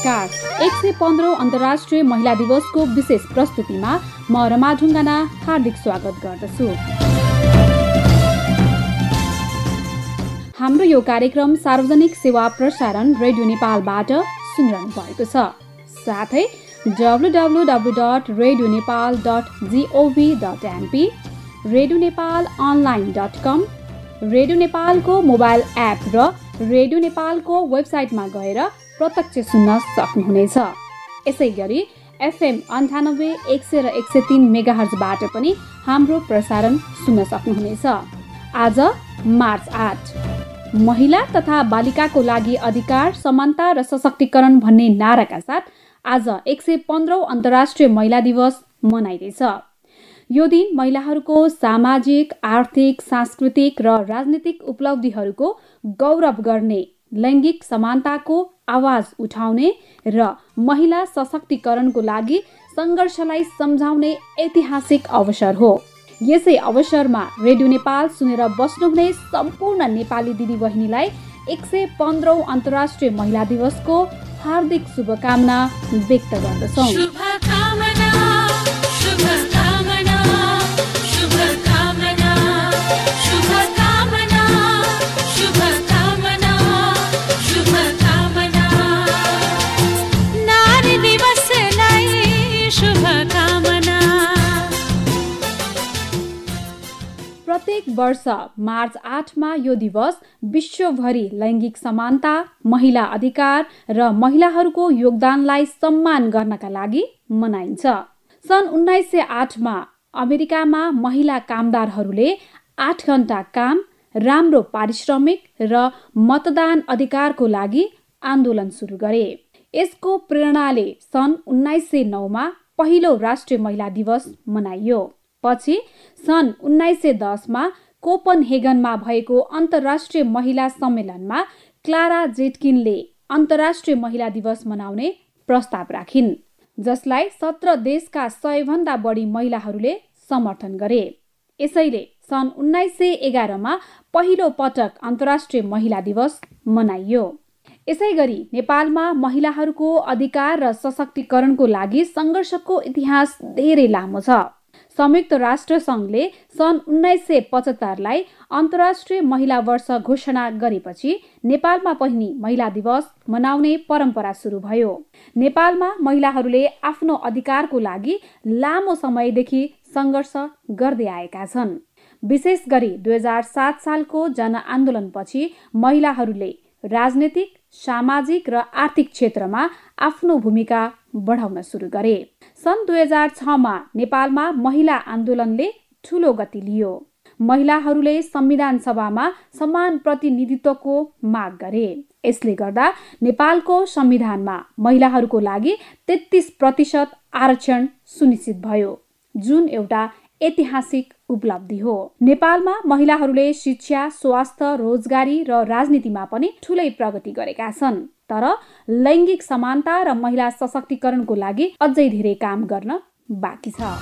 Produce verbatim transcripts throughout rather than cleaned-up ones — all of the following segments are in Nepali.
नमस्कार। एक सय पन्ध्रौं अन्तर्राष्ट्रिय महिला दिवसको विशेष प्रस्तुतिमा म रमा ढुङ्गाना हार्दिक स्वागत गर्दछु। हाम्रो यो कार्यक्रम सार्वजनिक सेवा प्रसारण रेडियो नेपालबाट सुनिरहनु भएको छ। साथै W W W dot radio Nepal dot GOV dot NP, radio Nepal online dot com, radio नेपालको मोबाइल एप र रेडियो नेपालको वेबसाइटमा गएर प्रत्यक्ष सुन्न सक्नुहुनेछ। यसै गरी एफएम अन्ठानब्बे एक सय र एक सय तीन मेगाहर्जबाट पनि हाम्रो प्रसारण सुन्न सक्नुहुनेछ। आज मार्च आठ, महिला तथा बालिकाको लागि अधिकार, समानता र सशक्तिकरण भन्ने नाराका साथ आज एक सय पन्ध्रौं अन्तर्राष्ट्रिय महिला दिवस मनाइँदैछ। यो दिन महिलाहरूको सामाजिक, आर्थिक, सांस्कृतिक र राजनीतिक उपलब्धिहरूको गौरव गर्ने, लैङ्गिक समानताको आवाज उठाउने र महिला सशक्तिकरणको लागि सङ्घर्षलाई सम्झाउने ऐतिहासिक अवसर हो। यसै अवसरमा रेडियो नेपाल सुनेर बस्नुहुने सम्पूर्ण नेपाली दिदीबहिनीलाई एक सय पन्ध्रौं अन्तर्राष्ट्रिय महिला दिवसको हार्दिक शुभकामना व्यक्त गर्दछौँ। प्रत्येक वर्ष मार्च आठमा यो दिवस विश्वभरि लैङ्गिक समानता, महिला अधिकार र महिलाहरूको योगदानलाई सम्मान गर्नका लागि मनाइन्छ। सन् उन्नाइस सय आठमा अमेरिकामा महिला कामदारहरूले आठ घण्टा काम, राम्रो पारिश्रमिक र मतदान अधिकारको लागि आन्दोलन सुरु गरे। यसको प्रेरणाले सन् उन्नाइस सय नौमा पहिलो राष्ट्रिय महिला दिवस मनाइयो। पछि सन् उन्नाइस सय दसमा कोपनहेगनमा भएको अन्तर्राष्ट्रिय महिला सम्मेलनमा क्लारा जेटकिनले अन्तर्राष्ट्रिय महिला दिवस मनाउने प्रस्ताव राखिन्, जसलाई सत्र देशका सय भन्दा बढी महिलाहरूले समर्थन गरे। यसैले सन् उन्नाइस सय एघारमा पहिलो पटक अन्तर्राष्ट्रिय महिला दिवस मनाइयो। यसै गरी नेपालमा महिलाहरूको अधिकार र सशक्तिकरणको लागि सङ्घर्षको इतिहास धेरै लामो छ। संयुक्त राष्ट्र सङ्घले सन् उन्नाइस सय पचहत्तरलाई अन्तर्राष्ट्रिय महिला वर्ष घोषणा गरेपछि नेपालमा पनि महिला दिवस मनाउने परम्परा सुरु भयो। नेपालमा महिलाहरूले आफ्नो अधिकारको लागि लामो समयदेखि सङ्घर्ष गर्दै आएका छन्। विशेष गरी दुई हजार सात सालको जनआन्दोलनपछि महिलाहरूले राजनीतिक, सामाजिक र आर्थिक क्षेत्रमा आफ्नो भूमिका बढाउन सुरु गरे। सन् दुई हजार छमा नेपालमा महिला आन्दोलनले ठूलो गति लियो। महिलाहरूले संविधान सभामा समान प्रतिनिधित्वको माग गरे। यसले गर्दा नेपालको संविधानमा महिलाहरूको लागि तेत्तीस प्रतिशत आरक्षण सुनिश्चित भयो, जुन एउटा ऐतिहासिक उपलब्धि हो। नेपालमा महिलाहरूले शिक्षा, स्वास्थ्य, रोजगारी र राजनीतिमा पनि ठूलै प्रगति गरेका छन्। तर लैङ्गिक समानता र महिला सशक्तिकरणको लागि अझै धेरै काम गर्न बाँकी छ।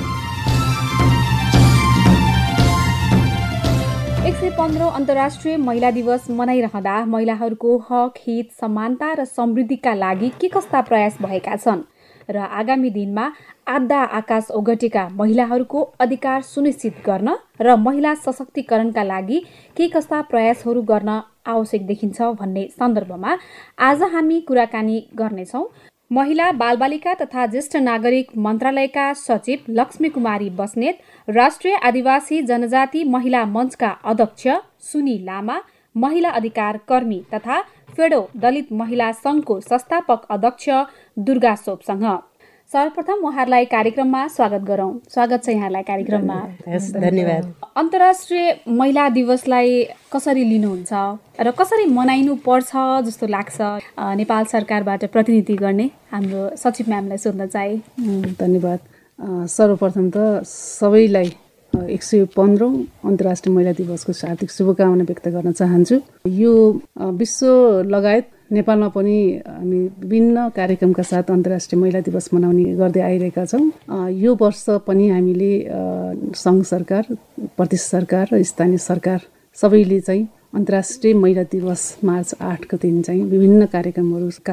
एक सय पन्ध्रौं अन्तर्राष्ट्रिय महिला दिवस मनाइरहँदा महिलाहरूको हक, हित, समानता र समृद्धिका लागि के कस्ता प्रयास भएका छन् र आगामी दिनमा आधा आकाश ओगटेका महिलाहरूको अधिकार सुनिश्चित गर्न र महिला सशक्तिकरणका लागि के कस्ता प्रयासहरू गर्न आवश्यक देखिन्छ भन्ने सन्दर्भमा आज हामी कुराकानी गर्नेछौँ। महिला, बालबालिका तथा ज्येष्ठ नागरिक मन्त्रालयका सचिव लक्ष्मी कुमारी बस्नेत, राष्ट्रिय आदिवासी जनजाति महिला मञ्चका अध्यक्ष सुनी लामा, महिला अधिकार कर्मी तथा फेडो दलित महिला सङ्घको संस्थापक अध्यक्ष दुर्गा सोपसँग। सर्वप्रथम उहाँहरूलाई कार्यक्रममा स्वागत गरौँ। स्वागत छ यहाँलाई कार्यक्रममा। धन्यवाद। अन्तर्राष्ट्रिय महिला दिवसलाई कसरी लिनुहुन्छ र कसरी मनाइनु पर्छ जस्तो लाग्छ? नेपाल सरकारबाट प्रतिनिधि गर्ने हाम्रो सचिव म्यामलाई सोध्न चाहे। धन्यवाद। सर्वप्रथम त सबैलाई एक सय पन्ध्रौं अन्तर्राष्ट्रिय महिला दिवसको हार्दिक शुभकामना व्यक्त गर्न चाहन्छु। यो विश्व लगायत नेपालमा पनि हामी विभिन्न कार्यक्रमका साथ अन्तर्राष्ट्रिय महिला दिवस मनाउने गर्दै आइरहेका छौँ। यो वर्ष पनि हामीले सङ्घ सरकार, प्रदेश सरकार र स्थानीय सरकार सबैले चाहिँ अन्तर्राष्ट्रिय महिला दिवस मार्च आठको दिन चाहिँ विभिन्न कार्यक्रमहरूका साथ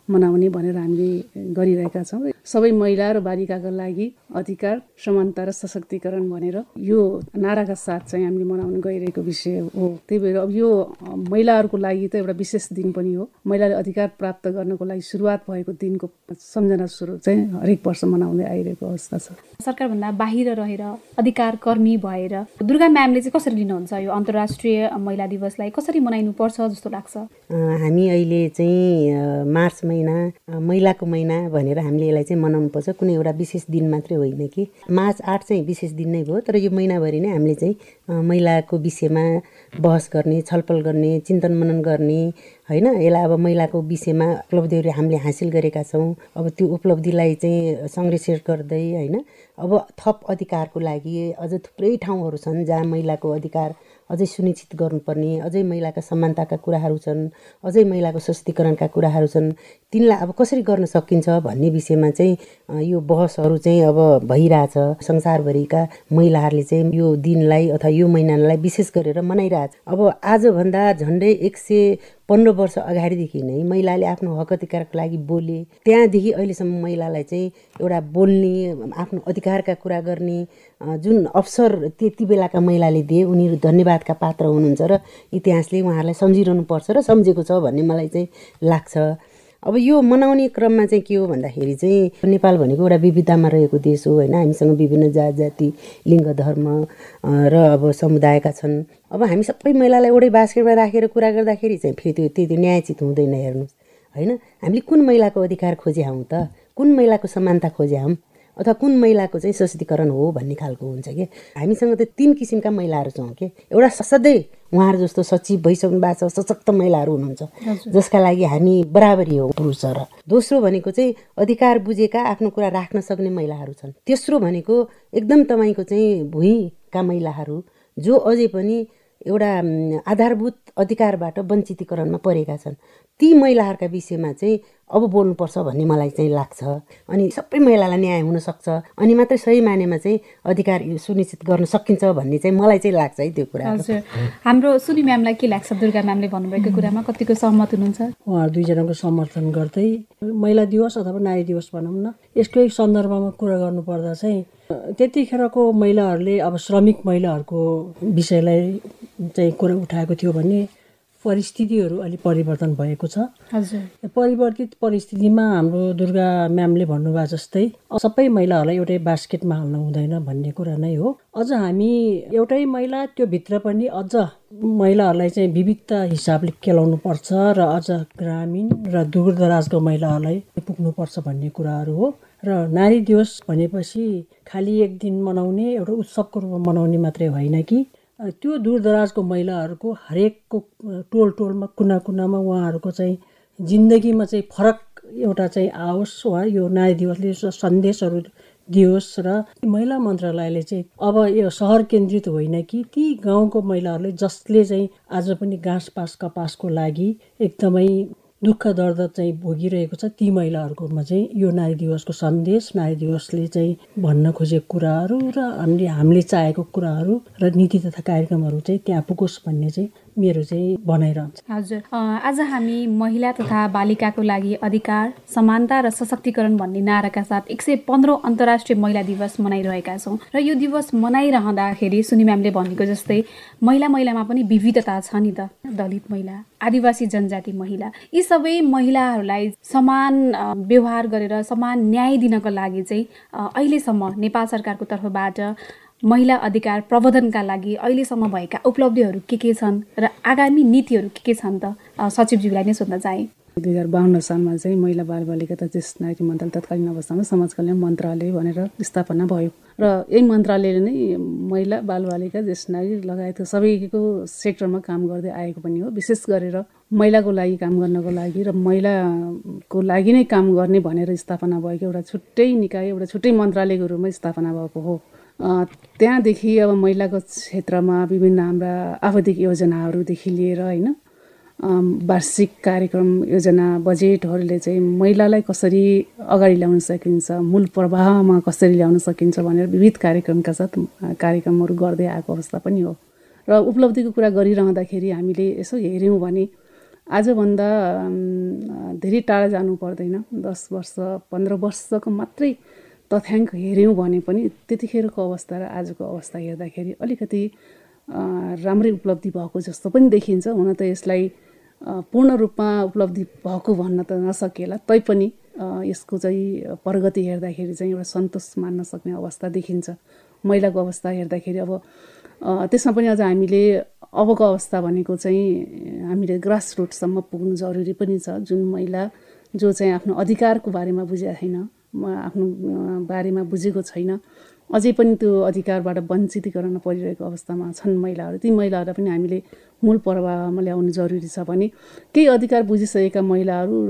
मनाउने भनेर हामीले गरिरहेका छौँ। सबै महिला र बालिकाका लागि अधिकार, समानता र सशक्तिकरण भनेर यो नाराका साथ चाहिँ हामीले मनाउन गइरहेको विषय हो। त्यही भएर अब यो महिलाहरूको लागि त एउटा विशेष दिन पनि हो। महिलाले अधिकार प्राप्त गर्नको लागि सुरुवात भएको दिनको सम्झना स्वरूप चाहिँ हरेक वर्ष मनाउँदै आइरहेको अवस्था छ। सरकारभन्दा बाहिर रहेर अधिकार कर्मी भएर दुर्गा म्यामले चाहिँ कसरी लिनुहुन्छ यो अन्तर्राष्ट्रिय महिला दिवसलाई? कसरी मनाइनु पर्छ जस्तो लाग्छ? हामी अहिले चाहिँ मार्च महिना महिलाको महिना भनेर हामीले यसलाई चाहिँ मनाउनु पर्छ। कुनै एउटा विशेष दिन मात्रै होइन कि मार्च आठ चाहिँ विशेष दिन नै भयो, तर यो महिनाभरि नै हामीले चाहिँ महिलाको विषयमा बहस गर्ने, छलफल गर्ने, चिन्तन मनन गर्ने होइन। यसलाई अब महिलाको विषयमा उपलब्धिहरू हामीले हासिल गरेका छौँ। अब त्यो उपलब्धिलाई चाहिँ संरक्षण गर्दै होइन अब थप अधिकारको लागि अझ थुप्रै ठाउँहरू छन् जहाँ महिलाको अधिकार अझै सुनिश्चित गर्नुपर्ने, अझै महिलाका समानताका कुराहरू छन्, अझै महिलाको सशक्तिकरणका कुराहरू छन्। तिनलाई अब कसरी गर्न सकिन्छ भन्ने विषयमा चाहिँ यो बहसहरू चाहिँ अब भइरहेछ। संसारभरिका महिलाहरूले चाहिँ यो दिनलाई अथवा यो महिनालाई विशेष गरेर मनाइरहेछ। अब आजभन्दा झन्डै एक सय पन्ध्र वर्ष अगाडिदेखि नै महिलाले आफ्नो हक अधिकारको लागि बोले। त्यहाँदेखि अहिलेसम्म महिलालाई चाहिँ एउटा बोल्ने, आफ्नो अधिकारका कुरा गर्ने जुन अवसर त्यति बेलाका महिलाले दिए, उनीहरू धन्यवादका पात्र हुनुहुन्छ र इतिहासले उहाँहरूलाई सम्झिरहनु पर्छ र सम्झेको छ भन्ने मलाई चाहिँ लाग्छ। अब यो मनाउने क्रममा चाहिँ के हो भन्दाखेरि चाहिँ नेपाल भनेको एउटा विविधतामा रहेको देश हो होइन। हामीसँग विभिन्न जात जाति, लिङ्ग, धर्म र अब समुदायका छन्। अब हामी सबै महिलालाई एउटै बास्केटमा राखेर कुरा गर्दाखेरि चाहिँ फेरि त्यो त्यति न्यायचित हुँदैन। हेर्नुहोस् होइन, हामीले कुन महिलाको अधिकार खोजे हौँ त, कुन महिलाको समानता खोजे हौँ अथवा कुन महिलाको चाहिँ सशक्तिकरण हो भन्ने खालको हुन्छ कि। हामीसँग त तीन किसिमका महिलाहरू छौँ कि। एउटा सधैँ उहाँहरू जस्तो सचिव भइसक्नु भएको छ सशक्त महिलाहरू हुनुहुन्छ जसका लागि हामी बराबरी हो पुरुष र। दोस्रो भनेको चाहिँ अधिकार बुझेका, आफ्नो कुरा राख्न सक्ने महिलाहरू छन्। तेस्रो भनेको एकदम तपाईँको चाहिँ भुइँका महिलाहरू जो अझै पनि एउटा आधारभूत अधिकारबाट वञ्चितीकरणमा परेका छन्। ती महिलाहरूका विषयमा चाहिँ अब बोल्नुपर्छ भन्ने मलाई चाहिँ लाग्छ। अनि सबै महिलालाई न्याय हुनसक्छ अनि मात्रै सही मानेमा चाहिँ अधिकार सुनिश्चित गर्न सकिन्छ भन्ने चाहिँ मलाई चाहिँ लाग्छ है त्यो कुरा। हजुर, हाम्रो सुनि म्यामलाई के लाग्छ? दुर्गा म्यामले भन्नुभएको कुरामा कतिको सहमत हुनुहुन्छ? उहाँहरू दुईजनाको समर्थन गर्दै महिला दिवस अथवा नारी दिवस भनौँ न, यसकै सन्दर्भमा कुरा गर्नुपर्दा चाहिँ त्यतिखेरको महिलाहरूले अब श्रमिक महिलाहरूको विषयलाई चाहिँ कुरा उठाएको थियो भने परिस्थितिहरू अलि परिवर्तन भएको छ। हजुर, परिवर्तित परिस्थितिमा हाम्रो दुर्गा म्यामले भन्नुभएको जस्तै सबै महिलाहरूलाई एउटै बास्केटमा हाल्न हुँदैन भन्ने कुरा नै हो। अझ हामी एउटै महिला त्यो भित्र पनि अझ महिलाहरूलाई चाहिँ विविधता हिसाबले केलाउनु पर्छ र अझ ग्रामीण र दूरदराजको महिलाहरूलाई पुग्नुपर्छ भन्ने कुराहरू हो। र नारी दिवस भनेपछि खालि एक दिन मनाउने, एउटा उत्सवको रूपमा मनाउने मात्रै होइन कि त्यो दूरदराजको महिलाहरूको हरेकको टोल टोलमा, कुना कुनामा उहाँहरूको चाहिँ जिन्दगीमा चाहिँ फरक एउटा चाहिँ आओस् वा यो नारी दिवसले सन्देशहरू दियोस्। र महिला मन्त्रालयले चाहिँ अब यो सहर केन्द्रित होइन कि ती गाउँको महिलाहरूले जसले चाहिँ आज पनि घाँस पास कपासको लागि एकदमै दुःख दर्द चाहिँ भोगिरहेको छ, ती महिलाहरूकोमा चाहिँ यो नारी दिवसको सन्देश, नारी दिवसले चाहिँ भन्न खोजेको कुराहरू र हामीले हामीले चाहेको कुराहरू र नीति तथा कार्यक्रमहरू चाहिँ त्यहाँ पुगोस् भन्ने चाहिँ मेरो चाहिँ भनाइरहन्छ। हजुर, आज हामी महिला तथा बालिकाको लागि अधिकार, समानता र सशक्तिकरण भन्ने नाराका साथ एक सय पन्ध्रौँ अन्तर्राष्ट्रिय महिला दिवस मनाइरहेका छौँ। र यो दिवस मनाइरहँदाखेरि सुनि म्यामले भनेको जस्तै महिला महिलामा पनि विविधता छ नि त। दलित महिला, आदिवासी जनजाति महिला, यी सबै महिलाहरूलाई समान व्यवहार गरेर समान न्याय दिनको लागि चाहिँ अहिलेसम्म नेपाल सरकारको तर्फबाट महिला अधिकार प्रवर्धनका लागि अहिलेसम्म भएका उपलब्धिहरू के के छन् र आगामी नीतिहरू के के छन् त? सचिवज्यूलाई नै सोध्न चाहे। दुई हजार बाहन्न सालमा चाहिँ महिला बालबालिका तथा ज्येष्ठ नागरिक मन्त्रालय तत्कालीन अवस्थामा समाज कल्याण मन्त्रालय भनेर स्थापना भयो र यही मन्त्रालयले नै महिला बालबालिका ज्येष्ठ नागरिक लगायत सबैको सेक्टरमा काम गर्दै आएको पनि हो। विशेष गरेर महिलाको लागि काम गर्नको लागि र महिलाको लागि नै काम गर्ने भनेर स्थापना भएको एउटा छुट्टै निकाय, एउटा छुट्टै मन्त्रालयको रूपमा स्थापना भएको हो। त्यहाँदेखि अब महिलाको क्षेत्रमा विभिन्न हाम्रा आवधिक योजनाहरूदेखि लिएर होइन वार्षिक कार्यक्रम योजना बजेटहरूले चाहिँ महिलालाई कसरी अगाडि ल्याउन सकिन्छ, मूल प्रवाहमा कसरी ल्याउन सकिन्छ भनेर विविध कार्यक्रमका साथ कार्यक्रमहरू गर्दै आएको अवस्था पनि हो। र उपलब्धिको कुरा गरिरहँदाखेरि हामीले यसो हेऱ्यौँ भने आजभन्दा धेरै टाढा जानु पर्दैन, दस वर्ष पन्ध्र वर्षको मात्रै तथ्याङ्क हेऱ्यौँ भने पनि त्यतिखेरको अवस्था र आजको अवस्था हेर्दाखेरि अलिकति राम्रै उपलब्धि भएको जस्तो पनि देखिन्छ। हुन त यसलाई पूर्ण रूपमा उपलब्धि भएको भन्न त नसकिएला, तैपनि यसको चाहिँ प्रगति हेर्दाखेरि चाहिँ एउटा सन्तोष मान्न सक्ने अवस्था देखिन्छ। महिलाको अवस्था हेर्दाखेरि अब त्यसमा पनि अझ हामीले अबको अवस्था भनेको चाहिँ हामीले ग्रास रुटसम्म पुग्नु जरुरी पनि छ। जुन महिला जो चाहिँ आफ्नो अधिकारको बारेमा बुझेको छैन, आफ्नो बारेमा बुझेको छैन, अझै पनि त्यो अधिकारबाट वञ्चित गर्न परिरहेको अवस्थामा छन् महिलाहरू, ती महिलाहरूलाई पनि हामीले मूल प्रवाहमा ल्याउनु जरुरी छ भने केही अधिकार बुझिसकेका महिलाहरू र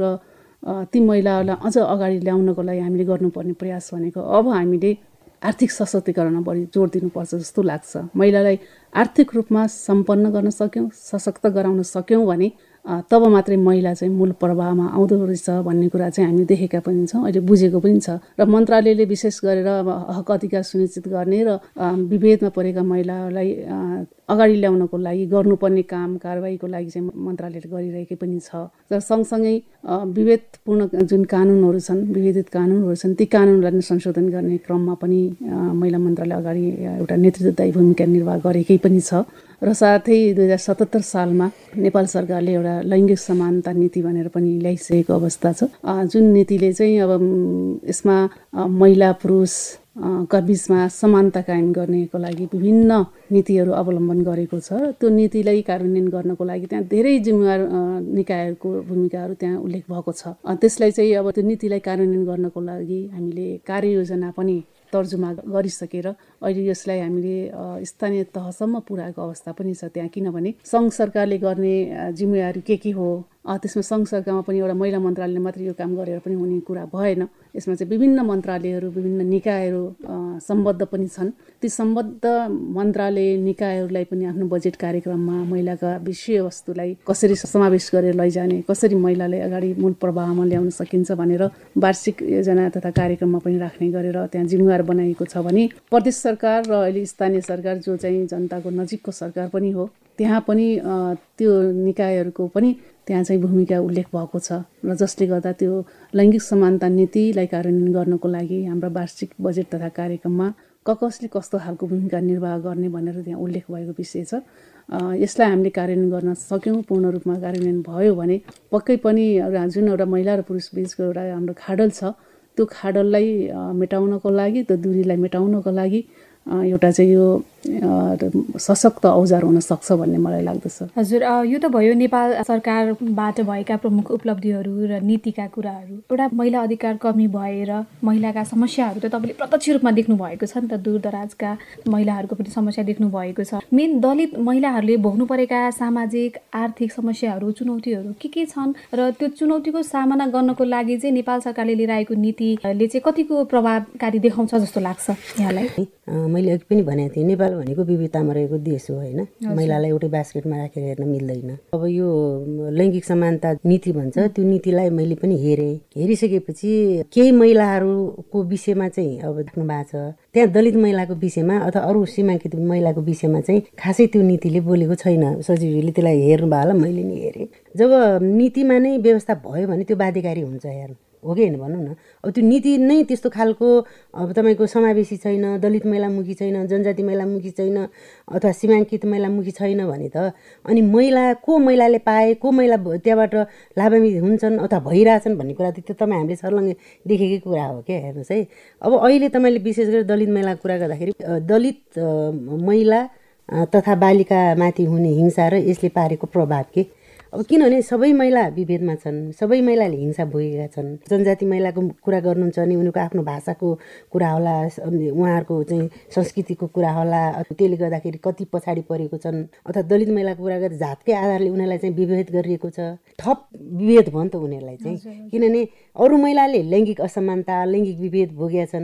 ती महिलाहरूलाई अझ अगाडि ल्याउनको लागि हामीले गर्नुपर्ने प्रयास भनेको अब हामीले आर्थिक सशक्तिकरण बढी जोड दिनुपर्छ जस्तो लाग्छ। महिलालाई आर्थिक रूपमा सम्पन्न गर्न सक्यौँ, सशक्त गराउन सक्यौँ भने तब मात्रै महिला चाहिँ मूल प्रवाहमा आउँदो रहेछ भन्ने कुरा चाहिँ हामी देखेका पनि छौँ, अहिले बुझेको पनि छ। र मन्त्रालयले विशेष गरेर हक अधिकार सुनिश्चित गर्ने र विभेदमा परेका महिलाहरूलाई अगाडि ल्याउनको लागि गर्नुपर्ने काम कारबाहीको लागि चाहिँ मन्त्रालयले गरिरहेकै पनि छ। र सँगसँगै विभेदपूर्ण जुन कानुनहरू छन्, विभेदित कानुनहरू छन्, ती कानुनलाई संशोधन गर्ने क्रममा पनि महिला मन्त्रालय अगाडि एउटा नेतृत्वदायी भूमिका निर्वाह गरेकै पनि छ। र साथै दुई हजार सतहत्तर सालमा नेपाल सरकारले एउटा लैङ्गिक समानता नीति भनेर पनि ल्याइसकेको अवस्था छ। जुन नीतिले चाहिँ अब यसमा महिला पुरुष का बिचमा समानता कायम गर्नेको लागि विभिन्न नीतिहरू अवलम्बन गरेको छ। त्यो नीतिलाई कार्यान्वयन गर्नको लागि त्यहाँ धेरै जिम्मेवार निकायहरूको भूमिकाहरू त्यहाँ उल्लेख भएको छ। त्यसलाई चाहिँ अब त्यो नीतिलाई कार्यान्वयन गर्नको लागि हामीले कार्ययोजना पनि तर्जुमा गरिसकेर अहिले यसलाई हामीले स्थानीय तहसम्म पुर्याएको अवस्था पनि छ त्यहाँ। किनभने सङ्घ सरकारले गर्ने जिम्मेवारी के के हो, त्यसमा सङ्घ सरकारमा पनि एउटा महिला मन्त्रालयले मात्रै यो काम गरेर पनि हुने कुरा भएन। यसमा चाहिँ विभिन्न मन्त्रालयहरू विभिन्न निकायहरू सम्बद्ध पनि छन्। ती सम्बद्ध मन्त्रालय निकायहरूलाई पनि आफ्नो बजेट कार्यक्रममा महिलाका विषयवस्तुलाई कसरी समावेश गरेर लैजाने, कसरी महिलालाई अगाडि मूल प्रवाहमा ल्याउन सकिन्छ भनेर वार्षिक योजना तथा कार्यक्रममा पनि राख्ने गरेर त्यहाँ जिम्मेवार बनाइएको छ भने प्रदेश सरकार र अहिले स्थानीय सरकार जो चाहिँ जनताको नजिकको सरकार पनि हो, त्यहाँ पनि त्यो निकायहरूको पनि त्यहाँ चाहिँ भूमिका उल्लेख भएको छ। र जसले गर्दा त्यो लैङ्गिक समानता नीतिलाई कार्यान्वयन गर्नको लागि हाम्रो वार्षिक बजेट तथा कार्यक्रममा क कसले कस्तो खालको भूमिका निर्वाह गर्ने भनेर त्यहाँ उल्लेख भएको विषय छ। यसलाई हामीले कार्यान्वयन गर्न सक्यौँ, पूर्ण रूपमा कार्यान्वयन भयो भने पक्कै पनि जुन एउटा महिला र पुरुष बिचको एउटा हाम्रो खाडल छ, त्यो खाडललाई मेटाउनको लागि, त्यो दूरीलाई मेटाउनको लागि एउटा चाहिँ यो सशक्त औजार हुन सक्छ भन्ने मलाई लाग्दछ। हजुर, यो त भयो नेपाल सरकारबाट भएका प्रमुख उपलब्धिहरू र नीतिका कुराहरू। एउटा महिला अधिकार कमी भएर महिलाका समस्याहरू त तपाईँले प्रत्यक्ष रूपमा देख्नु भएको छ नि त, दूरदराजका महिलाहरूको पनि समस्या देख्नु भएको छ। मेन दलित महिलाहरूले भोग्नु परेका सामाजिक आर्थिक समस्याहरू चुनौतीहरू के के छन् र त्यो चुनौतीको सामना गर्नको लागि चाहिँ नेपाल सरकारले लिएर आएको नीतिले चाहिँ कतिको प्रभावकारी देखाउँछ जस्तो लाग्छ यहाँलाई? मैले अघि पनि भनेको थिएँ, नेपाल भनेको विविधतामा रहेको देश हो होइन, महिलालाई एउटै बास्केटमा राखेर हेर्न मिल्दैन। अब यो लैङ्गिक समानता नीति भन्छ, त्यो नीतिलाई मैले पनि हेरेँ। हेरिसकेपछि केही महिलाहरूको विषयमा चाहिँ अब देख्नु भएको छ, त्यहाँ दलित महिलाको विषयमा अथवा अरू सीमाङ्कित महिलाको विषयमा चाहिँ खासै त्यो नीतिले बोलेको छैन। सचिवले त्यसलाई हेर्नु भयो होला, मैले नि हेरेँ। जब नीतिमा नै व्यवस्था भयो भने त्यो बाध्यकारी हुन्छ हेर्नु, हो कि होइन भनौँ न। अब त्यो नीति नै त्यस्तो खालको अब तपाईँको समावेशी छैन, दलित महिलामुखी छैन, जनजाति महिलामुखी छैन अथवा सीमाङ्कित महिलामुखी छैन भने त अनि महिला को महिलाले पाए, को महिला त्यहाँबाट लाभान्वित हुन्छन् अथवा भइरहेछन् भन्ने कुरा त त्यो तपाईँ हामीले सर्लङ्गै देखेकै कुरा हो क्या। हेर्नुहोस् है, अब अहिले तपाईँले विशेष गरी दलित महिलाको कुरा गर्दाखेरि दलित महिला तथा बालिकामाथि हुने हिंसा र यसले पारेको प्रभाव के। अब किनभने सबै महिला विभेदमा छन्, सबै महिलाले हिंसा भोगेका छन्। जनजाति महिलाको कुरा गर्नुहुन्छ भने उनीहरूको आफ्नो भाषाको कुरा होला, उहाँहरूको चाहिँ संस्कृतिको कुरा होला, त्यसले गर्दाखेरि कति पछाडि परेको छन्। अथवा दलित महिलाको कुरा गर्दा जातकै आधारले उनीहरूलाई चाहिँ विभेद गरिएको छ, थप विभेद भयो नि त उनीहरूलाई चाहिँ। किनभने अरू महिलाले लैङ्गिक असमानता लैङ्गिक विभेद भोगेका छन्,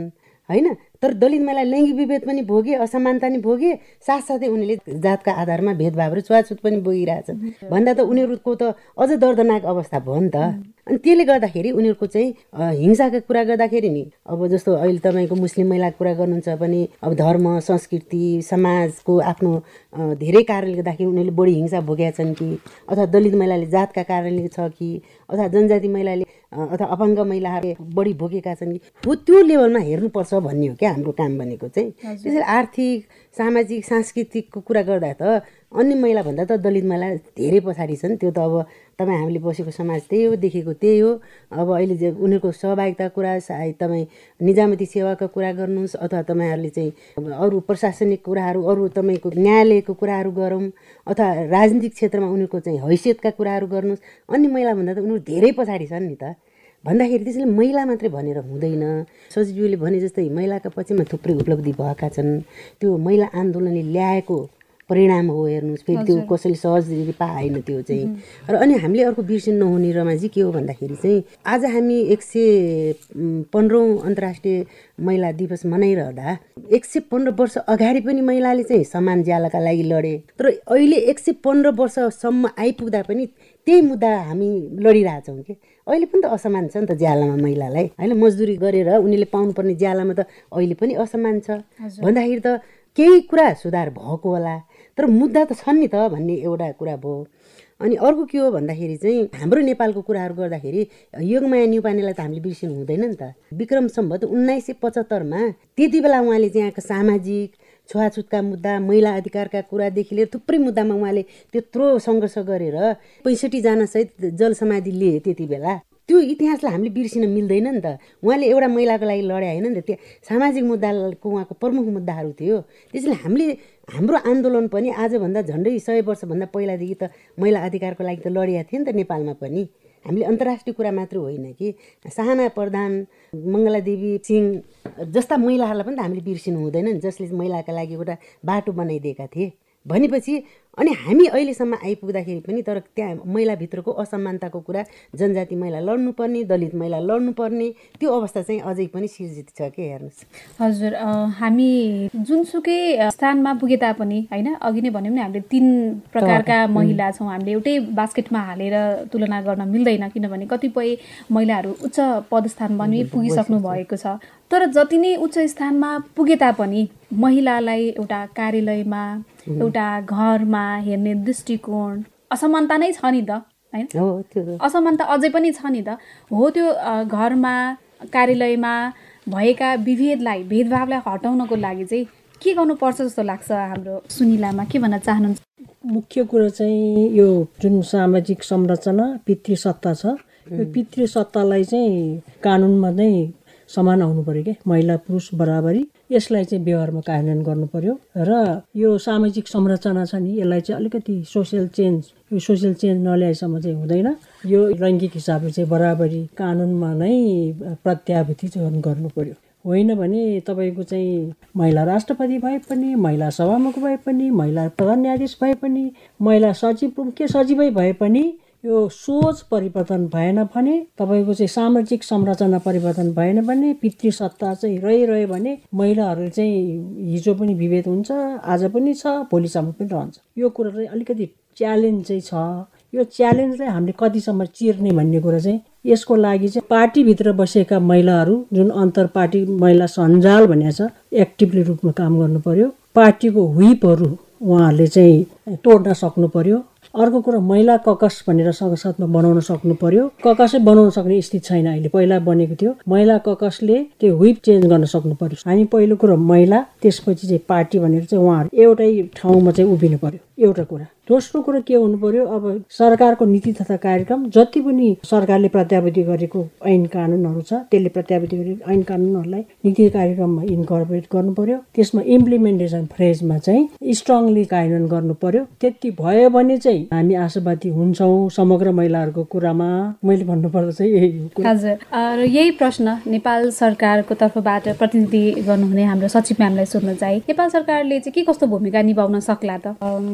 होइन। तर दलित महिला लैङ्गिक विभेद पनि भोगे, असमानता नि भोगे, साथसाथै उनीहरूले जातका आधारमा भेदभाव र छुवाछुत पनि भोगिरहेछन् भन्दा त उनीहरूको त अझ दर्दनाक अवस्था भयो नि त। अनि त्यसले गर्दाखेरि उनीहरूको चाहिँ हिंसाको कुरा गर्दाखेरि नि अब जस्तो अहिले तपाईँको मुस्लिम महिलाको कुरा गर्नुहुन्छ भने अब धर्म, संस्कृति, समाजको आफ्नो धेरै कारणले गर्दाखेरि उनीहरूले बढी हिंसा भोगेका छन् कि, अथवा दलित महिलाले जातका कारणले छ कि, अथवा जनजाति महिलाले अथवा अपाङ्ग महिलाहरू बढी भोगेका छन् कि, हो त्यो लेभलमा हेर्नुपर्छ भन्ने हो क्या हाम्रो काम भनेको चाहिँ। त्यसैले आर्थिक, सामाजिक, सांस्कृतिकको कुरा गर्दा त अन्य महिलाभन्दा त दलित महिला धेरै पछाडि छन्। त्यो त अब तपाईँ हामीले बसेको समाज त्यही हो, देखेको त्यही हो। अब अहिले जे उनीहरूको सहभागिता कुरा, सायद तपाईँ निजामती सेवाको कुरा गर्नुहोस् अथवा तपाईँहरूले चाहिँ अरू प्रशासनिक कुराहरू, अरू तपाईँको न्यायालयको कुराहरू गरौँ अथवा राजनीतिक क्षेत्रमा उनीहरूको चाहिँ हैसियतका कुराहरू गर्नुहोस्, अन्य महिलाभन्दा त उनीहरू धेरै पछाडि छन् नि त भन्दाखेरि। त्यसैले महिला मात्रै भनेर हुँदैन। सचिवले भने जस्तै महिलाका पक्षमा थुप्रै उपलब्धि भएका छन्। त्यो महिला आन्दोलनले ल्याएको परिणाम हो। हेर्नुहोस् फेरि त्यो कसैले सहज पाएन त्यो चाहिँ। र अनि हामीले अर्को बिर्सिनु नहुने रमाजी के हो भन्दाखेरि चाहिँ आज हामी एक सय पन्ध्रौँ अन्तर्राष्ट्रिय महिला दिवस मनाइरहँदा एक सय पन्ध्र वर्ष अगाडि पनि महिलाले चाहिँ समान ज्यालाका लागि लडे। तर अहिले एक सय पन्ध्र वर्षसम्म आइपुग्दा पनि त्यही मुद्दा हामी लडिरहेछौँ कि अहिले पनि त असमान छ नि त ज्यालामा महिलालाई, होइन। मजदुरी गरेर उनीहरूले पाउनुपर्ने ज्यालामा त अहिले पनि असमान छ भन्दाखेरि त केही कुरा सुधार भएको होला, तर मुद्दा त छन् नि त भन्ने एउटा कुरा भयो। अनि अर्को के हो भन्दाखेरि चाहिँ हाम्रो नेपालको कुराहरू गर्दाखेरि योगमाया न्युपानेलाई त हामीले बिर्सिनु हुँदैन नि त। विक्रम सम्वत उन्नाइस सय पचहत्तरमा त्यति बेला उहाँले चाहिँ यहाँको सामाजिक छुवाछुतका मुद्दा, महिला अधिकारका कुरादेखि लिएर थुप्रै मुद्दामा उहाँले त्यत्रो सङ्घर्ष गरेर पैँसठीजना सहित जल समाधि लिए त्यति बेला। त्यो इतिहासलाई हामीले बिर्सिन मिल्दैन नि त। उहाँले एउटा महिलाको लागि लडे होइन नि त, त्यो सामाजिक मुद्दाको उहाँको प्रमुख मुद्दाहरू थियो। त्यसैले हामीले हाम्रो आन्दोलन पनि आजभन्दा झन्डै सय वर्षभन्दा पहिलादेखि त महिला अधिकारको लागि त लडिया थियो नि त नेपालमा पनि। हामीले अन्तर्राष्ट्रिय कुरा मात्र होइन कि साहना प्रधान, मङ्गलादेवी सिंह जस्ता महिलाहरूलाई पनि त हामीले बिर्सिनु हुँदैन नि, जसले महिलाका लागि एउटा बाटो बनाइदिएका थिए भनेपछि। अनि हामी अहिलेसम्म आइपुग्दाखेरि पनि तर त्यहाँ महिलाभित्रको असमानताको कुरा जनजाति महिला लड्नुपर्ने, दलित महिला लड्नुपर्ने त्यो अवस्था चाहिँ अझै पनि सिर्जित छ के। हेर्नुहोस् हजुर, हामी जुनसुकै स्थानमा पुगे तापनि होइन, अघि नै भन्यौँ नि हामीले तीन प्रकारका महिला छौँ। हामीले एउटै बास्केटमा हालेर तुलना गर्न मिल्दैन, किनभने कतिपय महिलाहरू उच्च पदस्थानमा पनि पुगिसक्नु भएको छ। तर जति नै उच्च स्थानमा पुगे तापनि महिलालाई एउटा कार्यालयमा, एउटा घरमा हेर्ने दृष्टिकोण असमानता नै छ नि त, होइन। असमानता अझै पनि छ नि त। हो त्यो घरमा, कार्यालयमा भएका विभेदलाई, भेदभावलाई हटाउनको लागि चाहिँ के गर्नुपर्छ जस्तो लाग्छ हाम्रो सुनिलामा, के भन्न चाहनुहुन्छ? मुख्य कुरा चाहिँ यो जुन सामाजिक संरचना पितृसत्ता छ, यो पितृसत्तालाई चाहिँ कानुनमा नै समान आउनु पर्यो क्या, महिला पुरुष बराबरी। यसलाई चाहिँ व्यवहारमा कार्यान्वयन गर्नु पर्यो। र यो सामाजिक संरचना छ नि, यसलाई चाहिँ अलिकति सोसियल चेन्ज, यो सोसियल चेन्ज नल्याएसम्म चाहिँ हुँदैन। यो लैङ्गिक हिसाबले चाहिँ बराबरी कानुनमा नै प्रत्याभूति चाहिँ गर्नु पर्यो। होइन भने तपाईँको चाहिँ महिला राष्ट्रपति भए पनि, महिला सभामुख भए पनि, महिला प्रधान न्यायाधीश भए पनि, महिला सचिव मुख्य सचिवै भए पनि यो सोच परिवर्तन भएन भने, तपाईँको चाहिँ सामाजिक संरचना परिवर्तन भएन भने, पितृसत्ता चाहिँ रहिरह्यो भने महिलाहरू चाहिँ हिजो पनि विभेद हुन्छ, आज पनि छ, भोलिसम्म पनि रहन्छ। यो कुरा चाहिँ अलिकति च्यालेन्ज चाहिँ छ। यो च्यालेन्जलाई हामीले कतिसम्म चिर्ने भन्ने कुरा चाहिँ यसको लागि चाहिँ पार्टीभित्र बसेका महिलाहरू, जुन अन्तर पार्टी महिला सञ्जाल भनेको छ, एक्टिभली रूपमा काम गर्नु पर्यो। पार्टीको व्हिपहरू उहाँहरूले चाहिँ तोड्न सक्नु पर्यो। अर्को कुरा महिला ककस भनेर संसदमा बनाउन सक्नु पर्यो। ककसै बनाउन सक्ने स्थिति छैन अहिले, पहिला बनेको थियो। महिला ककसले त्यो व्हिप चेन्ज गर्न सक्नु पर्यो। हामी पहिलो कुरो महिला, त्यसपछि चाहिँ पार्टी भनेर चाहिँ उहाँहरू एउटै ठाउँमा चाहिँ उभिनु पर्यो, एउटा कुरा। दोस्रो कुरो के हुनु पर्यो, अब सरकारको नीति तथा कार्यक्रम जति पनि सरकारले प्रत्याभूति गरेको ऐन कानुनहरू छ, त्यसले प्रत्याभूति गरेको ऐन कानुनहरूलाई नीति कार्यक्रममा इन्कर्पोरेट गर्नु पर्यो। त्यसमा इम्प्लिमेन्टेसन फेजमा चाहिँ स्ट्रङली कार्यान्वयन गर्नु पर्यो। त्यति भयो भने चाहिँ हामी आशावादी हुन्छौँ समग्र महिलाहरूको कुरामा। मैले भन्नुपर्दा चाहिँ यही हो। हजुर, र यही प्रश्न नेपाल सरकारको तर्फबाट प्रतिनिधि गर्नुहुने हाम्रो सचिव म्यामलाई सोध्न चाहे, नेपाल सरकारले चाहिँ के कस्तो भूमिका निभाउन सक्ला त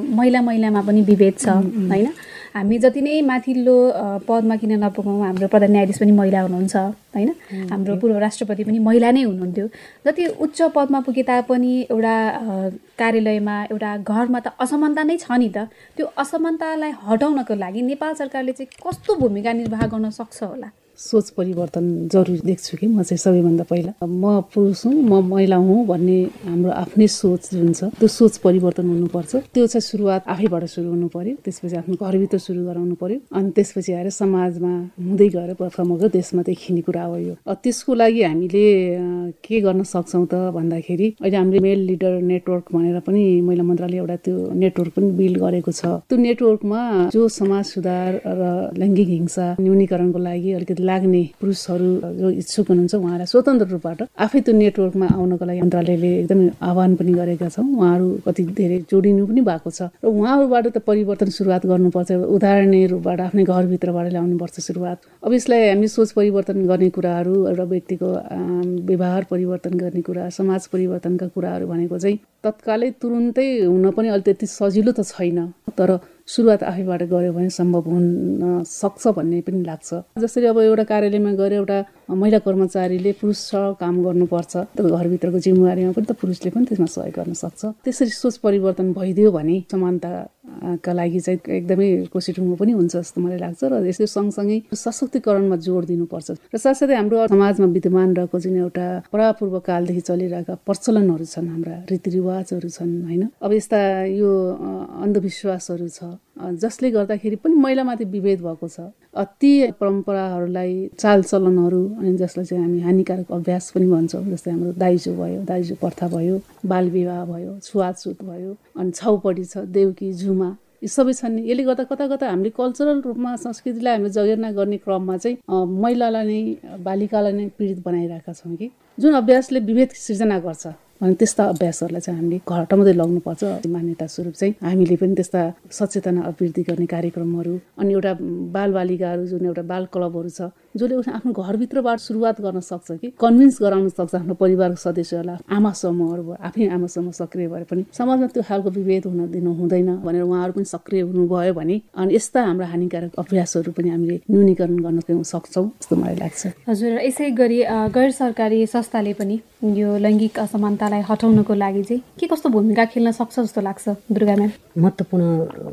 महिला महिलामा पनि विभेद छ होइन। हामी जति नै माथिल्लो पदमा किन नपुगौँ, हाम्रो प्रधान न्यायाधीश पनि महिला हुनुहुन्छ होइन, हाम्रो पूर्व राष्ट्रपति पनि महिला नै हुनुहुन्थ्यो। जति उच्च पदमा पुगे तापनि एउटा कार्यालयमा एउटा घरमा त असमानता नै छ नि त। त्यो असमानतालाई हटाउनको लागि नेपाल सरकारले चाहिँ कस्तो भूमिका निर्वाह गर्न सक्छ होला? सोच परिवर्तन जरुरी देख्छु कि म चाहिँ सबैभन्दा पहिला म पुरुष हुँ म महिला हुँ भन्ने हाम्रो आफ्नै सोच जुन छ त्यो सोच परिवर्तन हुनुपर्छ। त्यो चाहिँ सुरुवात आफैबाट सुरु हुनु पर्यो, त्यसपछि आफ्नो घरभित्र सुरु गराउनु पर्यो, अनि त्यसपछि आएर समाजमा हुँदै गएर प्रथमको देशमा देखिने कुरा हो यो। त्यसको लागि हामीले के गर्न सक्छौँ त भन्दाखेरि अहिले हामीले मेल लिडर नेटवर्क भनेर पनि महिला मन्त्रालय एउटा त्यो नेटवर्क पनि बिल्ड गरेको छ। त्यो नेटवर्कमा जो समाज सुधार र लैङ्गिक हिंसा न्यूनीकरणको लागि अलिकति लाग्ने पुरुषहरू जो इच्छुक हुनुहुन्छ उहाँलाई स्वतन्त्र रूपबाट आफै त्यो नेटवर्कमा आउनको लागि मन्त्रालयले एकदमै आह्वान पनि गरेका छौँ। उहाँहरू कति धेरै जोडिनु पनि भएको छ र उहाँहरूबाट त परिवर्तन सुरुवात गर्नुपर्छ। उदाहरणीय रूपबाट आफ्नै घरभित्रबाट ल्याउनुपर्छ सुरुवात। अब यसलाई हामी सोच परिवर्तन गर्ने कुराहरू, एउटा व्यक्तिको व्यवहार परिवर्तन गर्ने कुरा, समाज परिवर्तनका कुराहरू भनेको चाहिँ तत्कालै तुरुन्तै हुन पनि अलि त्यति सजिलो त छैन, तर सुरुवात आफैबाट गऱ्यो भने सम्भव हुन सक्छ भन्ने पनि लाग्छ। जसरी अब एउटा कार्यालयमा गएर एउटा महिला कर्मचारीले पुरुषसँग काम गर्नुपर्छ, त्यो घरभित्रको जिम्मेवारीमा पनि त पुरुषले पनि त्यसमा सहयोग गर्न सक्छ। त्यसरी सोच परिवर्तन भइदियो भने समानताका लागि चाहिँ एकदमै कोसी टुङ्गो पनि हुन्छ जस्तो मलाई लाग्छ। र यसको सँगसँगै सशक्तिकरणमा जोड दिनुपर्छ र साथसाथै हाम्रो समाजमा विद्यमान रहेको जुन एउटा परापूर्व कालदेखि चलिरहेका प्रचलनहरू छन्, हाम्रा रीतिरिवाजहरू छन् होइन। अब यस्ता यो अन्धविश्वासहरू छ जसले गर्दाखेरि पनि महिलामाथि विभेद भएको छ। ती परम्पराहरूलाई, चालचलनहरू अनि जसलाई चाहिँ हामी हानिकारक अभ्यास पनि भन्छौँ, जस्तै हाम्रो दाइजो भयो, दाइजो प्रथा भयो, बाल विवाह भयो, छुवाछुत भयो, अनि छाउपडी छ, देउकी झुमा, यी सबै छन्। यसले गर्दा कता कता हामीले कल्चरल रूपमा संस्कृतिलाई हामीले जगेर्ना गर्ने क्रममा चाहिँ महिलालाई नै, बालिकालाई नै पीडित बनाइरहेका छौँ कि जुन अभ्यासले विभेद सिर्जना गर्छ। अनि त्यस्ता अभ्यासहरूलाई चाहिँ हामीले हटाउँदै लग्नुपर्छ। मान्यता स्वरूप चाहिँ हामीले पनि त्यस्ता सचेतना अभिवृद्धि गर्ने कार्यक्रमहरू, अनि एउटा बालबालिकाहरू जुन एउटा बाल क्लबहरू छ जसले आफ्नो घरभित्रबाट सुरुवात गर्न सक्छ कि कन्भिन्स गराउन सक्छ आफ्नो परिवारको सदस्यहरूलाई, आमा समूहहरू भयो, आफै आमा समूह सक्रिय भए पनि समाजमा त्यो खालको विभेद हुन दिनु हुँदैन भनेर उहाँहरू पनि सक्रिय हुनुभयो भने अनि यस्ता हाम्रा हानिकारक अभ्यासहरू पनि हामीले न्यूनीकरण गर्न सक्छौँ जस्तो मलाई लाग्छ। हजुर, यसै गरी गैर सरकारी संस्थाले पनि यो लैङ्गिक असमानतालाई हटाउनको लागि चाहिँ के कस्तो भूमिका खेल्न सक्छ जस्तो लाग्छ दुर्गा म्याम? महत्त्वपूर्ण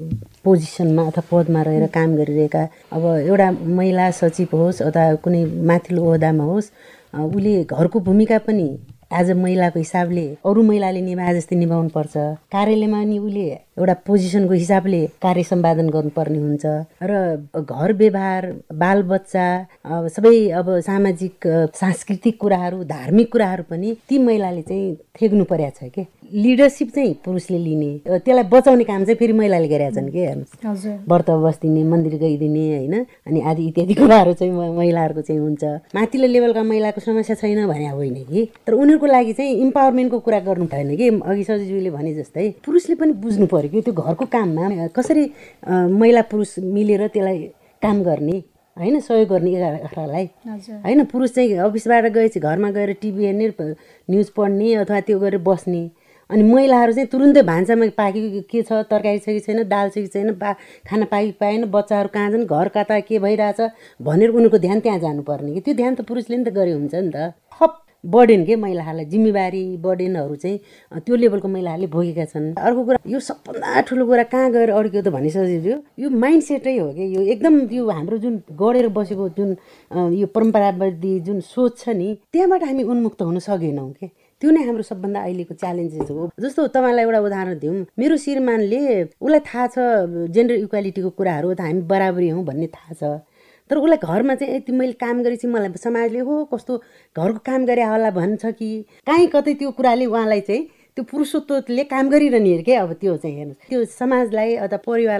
पोजिसनमा अथवा पदमा रहेर काम गरिरहेका अब एउटा महिला सचिव होस् अथवा कुनै माथिल्लो ओहदामा होस्, उसले घरको भूमिका पनि एज अ महिलाको हिसाबले अरू महिलाले निभाए जस्तै निभाउनु पर्छ। कार्यालयमा नि उसले एउटा पोजिसनको हिसाबले कार्य सम्पादन गर्नुपर्ने हुन्छ र घर व्यवहार, बालबच्चा, सबै अब सामाजिक सांस्कृतिक कुराहरू, धार्मिक कुराहरू पनि ती महिलाले चाहिँ थेग्नु परेको छ के। लिडरसिप चाहिँ पुरुषले लिने, त्यसलाई बचाउने काम चाहिँ फेरि महिलाले गरेका छन् के। हेर्नुहोस्, व्रत बस्दिने, मन्दिर गइदिने होइन, अनि आदि इत्यादि कुराहरू चाहिँ महिलाहरूको चाहिँ हुन्छ। माथिल्लो लेभलका महिलाको समस्या छैन भने होइन कि, तर उनीहरूको लागि चाहिँ इम्पावरमेन्टको कुरा गर्नु भएन कि। अघि सजिवले भने जस्तै पुरुषले पनि बुझ्नु पर्यो कि त्यो घरको काममा कसरी महिला पुरुष मिलेर त्यसलाई काम गर्ने होइन, सहयोग गर्ने एकअर्कालाई होइन। पुरुष चाहिँ अफिसबाट गएपछि घरमा गएर टिभी हेर्ने, न्युज पढ्ने अथवा त्यो गरेर बस्ने, अनि महिलाहरू चाहिँ तुरुन्तै भान्सामा पाकेको के छ, तरकारी छ कि छैन, दाल छ कि छैन, बा खाना पाइ पाएन, बच्चाहरू कहाँ छन्, घर कता के भइरहेछ भनेर उनीहरूको ध्यान त्यहाँ जानुपर्ने कि। त्यो ध्यान त पुरुषले नि त गरे हुन्छ नि त। थप बर्डेन के महिलाहरूलाई जिम्मेवारी बर्डेनहरू चाहिँ त्यो लेभलको महिलाहरूले भोगेका छन्। अर्को कुरा, यो सबभन्दा ठुलो कुरा कहाँ गएर अड्क्यो त भनिसकेपछि यो माइन्ड सेटै हो कि। यो एकदम यो हाम्रो जुन गढेर बसेको जुन यो परम्परावादी जुन सोच छ नि, त्यहाँबाट हामी उन्मुक्त हुन सकेनौँ कि। त्यो नै हाम्रो सबभन्दा अहिलेको च्यालेन्जेस हो। जस्तो तपाईँलाई एउटा उदाहरण दिउँ, मेरो श्रीमानले उसलाई थाहा छ जेन्डर इक्वालिटीको कुराहरू, त हामी बराबरी हौँ भन्ने थाहा छ, तर उसलाई घरमा चाहिँ यति मैले काम गरेपछि मलाई समाजले हो कस्तो घरको काम गरे होला भन्छ कि काहीँ कतै त्यो कुराले उहाँलाई चाहिँ त्यो पुरुषत्वले काम गरिरहने अरे के। अब त्यो चाहिँ हेर्नुहोस्, त्यो समाजलाई अथवा परिवारलाई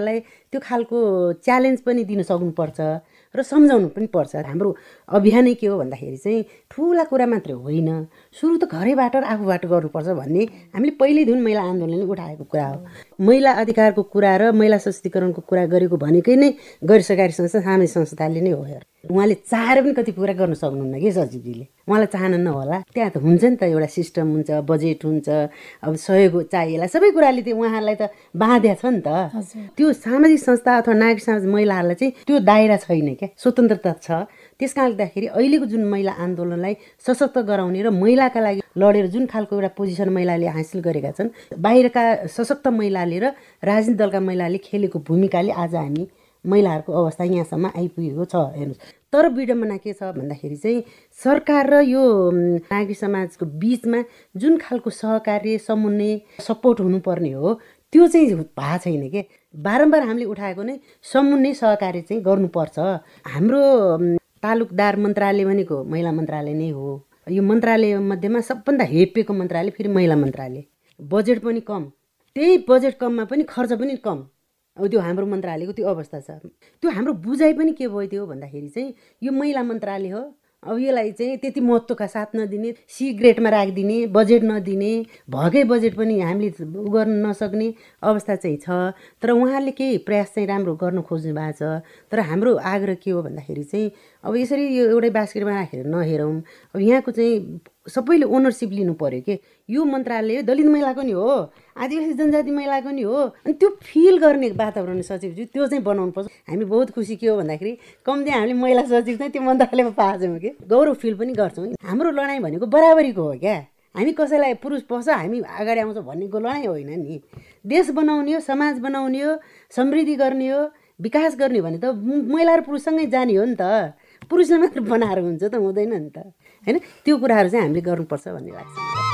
त्यो खालको च्यालेन्ज पनि दिन सक्नुपर्छ र सम्झाउनु पनि पर्छ। हाम्रो अभियानै के हो भन्दाखेरि चाहिँ ठुला कुरा मात्रै होइन, सुरु त घरैबाट र आफूबाट गर्नुपर्छ भन्ने हामीले पहिल्यैदेखि महिला आन्दोलनले उठाएको कुरा हो। महिला अधिकारको कुरा र महिला सशक्तिकरणको कुरा गरेको भनेकै नै गैर सरकारी संस्था सामाजिक संस्थाले नै हो। हेर उहाँले चाहेर पनि कति कुरा गर्न सक्नुहुन्न कि सचिवजीले, उहाँलाई चाहनुहुन्न होला। त्यहाँ त हुन्छ नि त, एउटा सिस्टम हुन्छ, बजेट हुन्छ, अब सहयोग चाहिएला, सबै कुराले त्यो उहाँहरूलाई त बाँध्या छ नि त। त्यो सामाजिक संस्था अथवा नागरिक समाज महिलाहरूलाई चाहिँ त्यो दायरा छैन क्या, स्वतन्त्रता छ। त्यस कारणले गर्दाखेरि अहिलेको जुन महिला आन्दोलनलाई सशक्त गराउने र महिलाका लागि लडेर जुन खालको एउटा पोजिसन महिलाले हासिल गरेका छन्, बाहिरका सशक्त महिलाले र राजनीतिक दलका महिलाले खेलेको भूमिकाले आज हामी महिलाहरूको अवस्था यहाँसम्म आइपुगेको छ। हेर्नुहोस्, तर विडम्बना के छ भन्दाखेरि चाहिँ सरकार र यो नागरिक समाजको बिचमा जुन खालको सहकार्य समन्वय सपोर्ट हुनुपर्ने हो त्यो चाहिँ भएको छैन के। बारम्बार हामीले उठाएको नै समन्वय सहकार्य चाहिँ गर्नुपर्छ। हाम्रो तालुकदार मन्त्रालय भनेको महिला मन्त्रालय नै हो। यो मन्त्रालय मध्येमा सबभन्दा हेपिएको मन्त्रालय फेरि महिला मन्त्रालय, बजेट पनि कम, त्यही बजेट कममा पनि खर्च पनि कम। अब त्यो हाम्रो मन्त्रालयको त्यो अवस्था छ। त्यो हाम्रो बुझाइ पनि के भयो त्यो भन्दाखेरि चाहिँ यो महिला मन्त्रालय हो, अब यसलाई चाहिँ त्यति महत्त्वका साथ नदिने, सी ग्रेडमा राखिदिने, बजेट नदिने, भएकै बजेट पनि हामीले गर्न नसक्ने अवस्था चाहिँ छ। तर उहाँले केही प्रयास चाहिँ राम्रो गर्न खोज्नु भएको छ। तर हाम्रो आग्रह के हो भन्दाखेरि चाहिँ अब यसरी यो एउटै बास्केटमा राखेर नहेरौँ। अब यहाँको चाहिँ सबैले ओनरसिप लिनु पर्यो कि यो मन्त्रालय दलित महिलाको नि हो, आदिवासी जनजाति महिलाको नि हो, अनि त्यो फिल गर्ने वातावरण सचिवज्यू त्यो चाहिँ बनाउनु पर्छ। हामी बहुत खुसी के हो भन्दाखेरि कम्ती हामीले महिला सचिव चाहिँ त्यो मन्त्रालयमा पाएछौँ कि गौरव फिल पनि गर्छौँ। हाम्रो लडाइँ भनेको बराबरीको हो क्या, हामी कसैलाई पुरुष पस हामी अगाडि आउँछ भन्नेको लडाइँ होइन नि। देश बनाउने हो, समाज बनाउने हो, समृद्धि गर्ने हो, विकास गर्ने भने त महिला र पुरुषसँगै जाने हो नि त। पुरुषले मात्र बनाएर हुन्छ त हुँदैन नि त, होइन? त्यो कुराहरू चाहिँ हामीले गर्नुपर्छ भन्ने लाग्छ।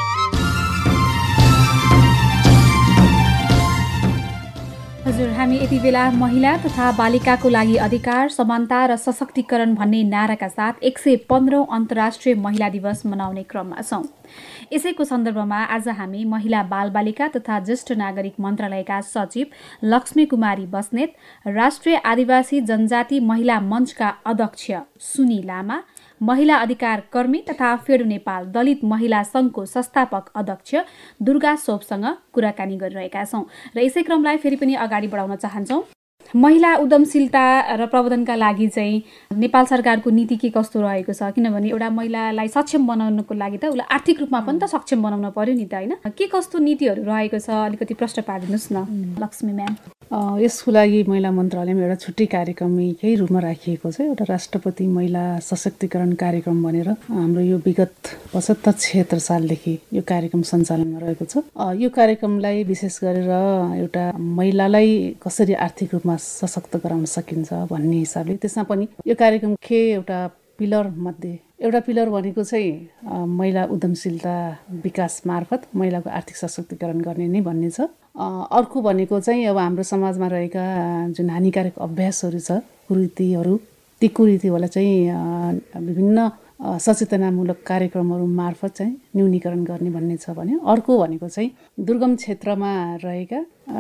हजुर, हामी यति बेला महिला तथा बालिकाको लागि अधिकार, समानता र सशक्तिकरण भन्ने नाराका साथ एक सय पन्ध्रौं अन्तर्राष्ट्रिय महिला दिवस मनाउने क्रममा छौँ। यसैको सन्दर्भमा आज हामी महिला बालबालिका तथा ज्येष्ठ नागरिक मन्त्रालयका सचिव लक्ष्मी कुमारी बस्नेत, राष्ट्रिय आदिवासी जनजाति महिला मञ्चका अध्यक्ष सुनी लामा, महिला अधिकार कर्मी तथा फेडो नेपाल दलित महिला संघको संस्थापक अध्यक्ष दुर्गा सोपसँग कुराकानी गरिरहेका छौँ र यसै क्रमलाई फेरि पनि अगाडि बढाउन चाहन्छौँ। महिला उद्यमशीलता र प्रबन्धनका लागि चाहिँ नेपाल सरकारको नीति के कस्तो रहेको छ? किनभने एउटा महिलालाई सक्षम बनाउनको लागि त उसलाई आर्थिक रूपमा पनि त सक्षम बनाउन पर्यो नि त, होइन? के कस्तो नीतिहरू रहेको छ अलिकति प्रश्न पारिदिनुहोस् न लक्ष्मी म्याम। यसको लागि महिला मन्त्रालयमा एउटा छुट्टै कार्यक्रम यही रूपमा राखिएको छ, एउटा राष्ट्रपति महिला सशक्तिकरण कार्यक्रम भनेर। हाम्रो यो विगत पचहत्तर छिहत्तर सालदेखि यो कार्यक्रम सञ्चालनमा रहेको छ। यो कार्यक्रमलाई विशेष गरेर एउटा महिलालाई कसरी आर्थिक रूपमा सशक्त गराउन सकिन्छ भन्ने हिसाबले त्यसमा पनि यो कार्यक्रम के एउटा पिलर मध्ये एउटा पिलर भनेको चाहिँ महिला उद्यमशीलता विकास मार्फत महिलाको आर्थिक सशक्तिकरण गर्ने नै भन्ने छ। अर्को भनेको चाहिँ अब हाम्रो समाजमा रहेका जुन हानिकारक अभ्यासहरू छ, कुरीतिहरू, ती कुरीतिहरूलाई चाहिँ विभिन्न सचेतनामूलक कार्यक्रमहरू मार्फत चाहिँ न्यूनीकरण गर्ने भन्ने छ भने अर्को भनेको चाहिँ दुर्गम क्षेत्रमा रहेका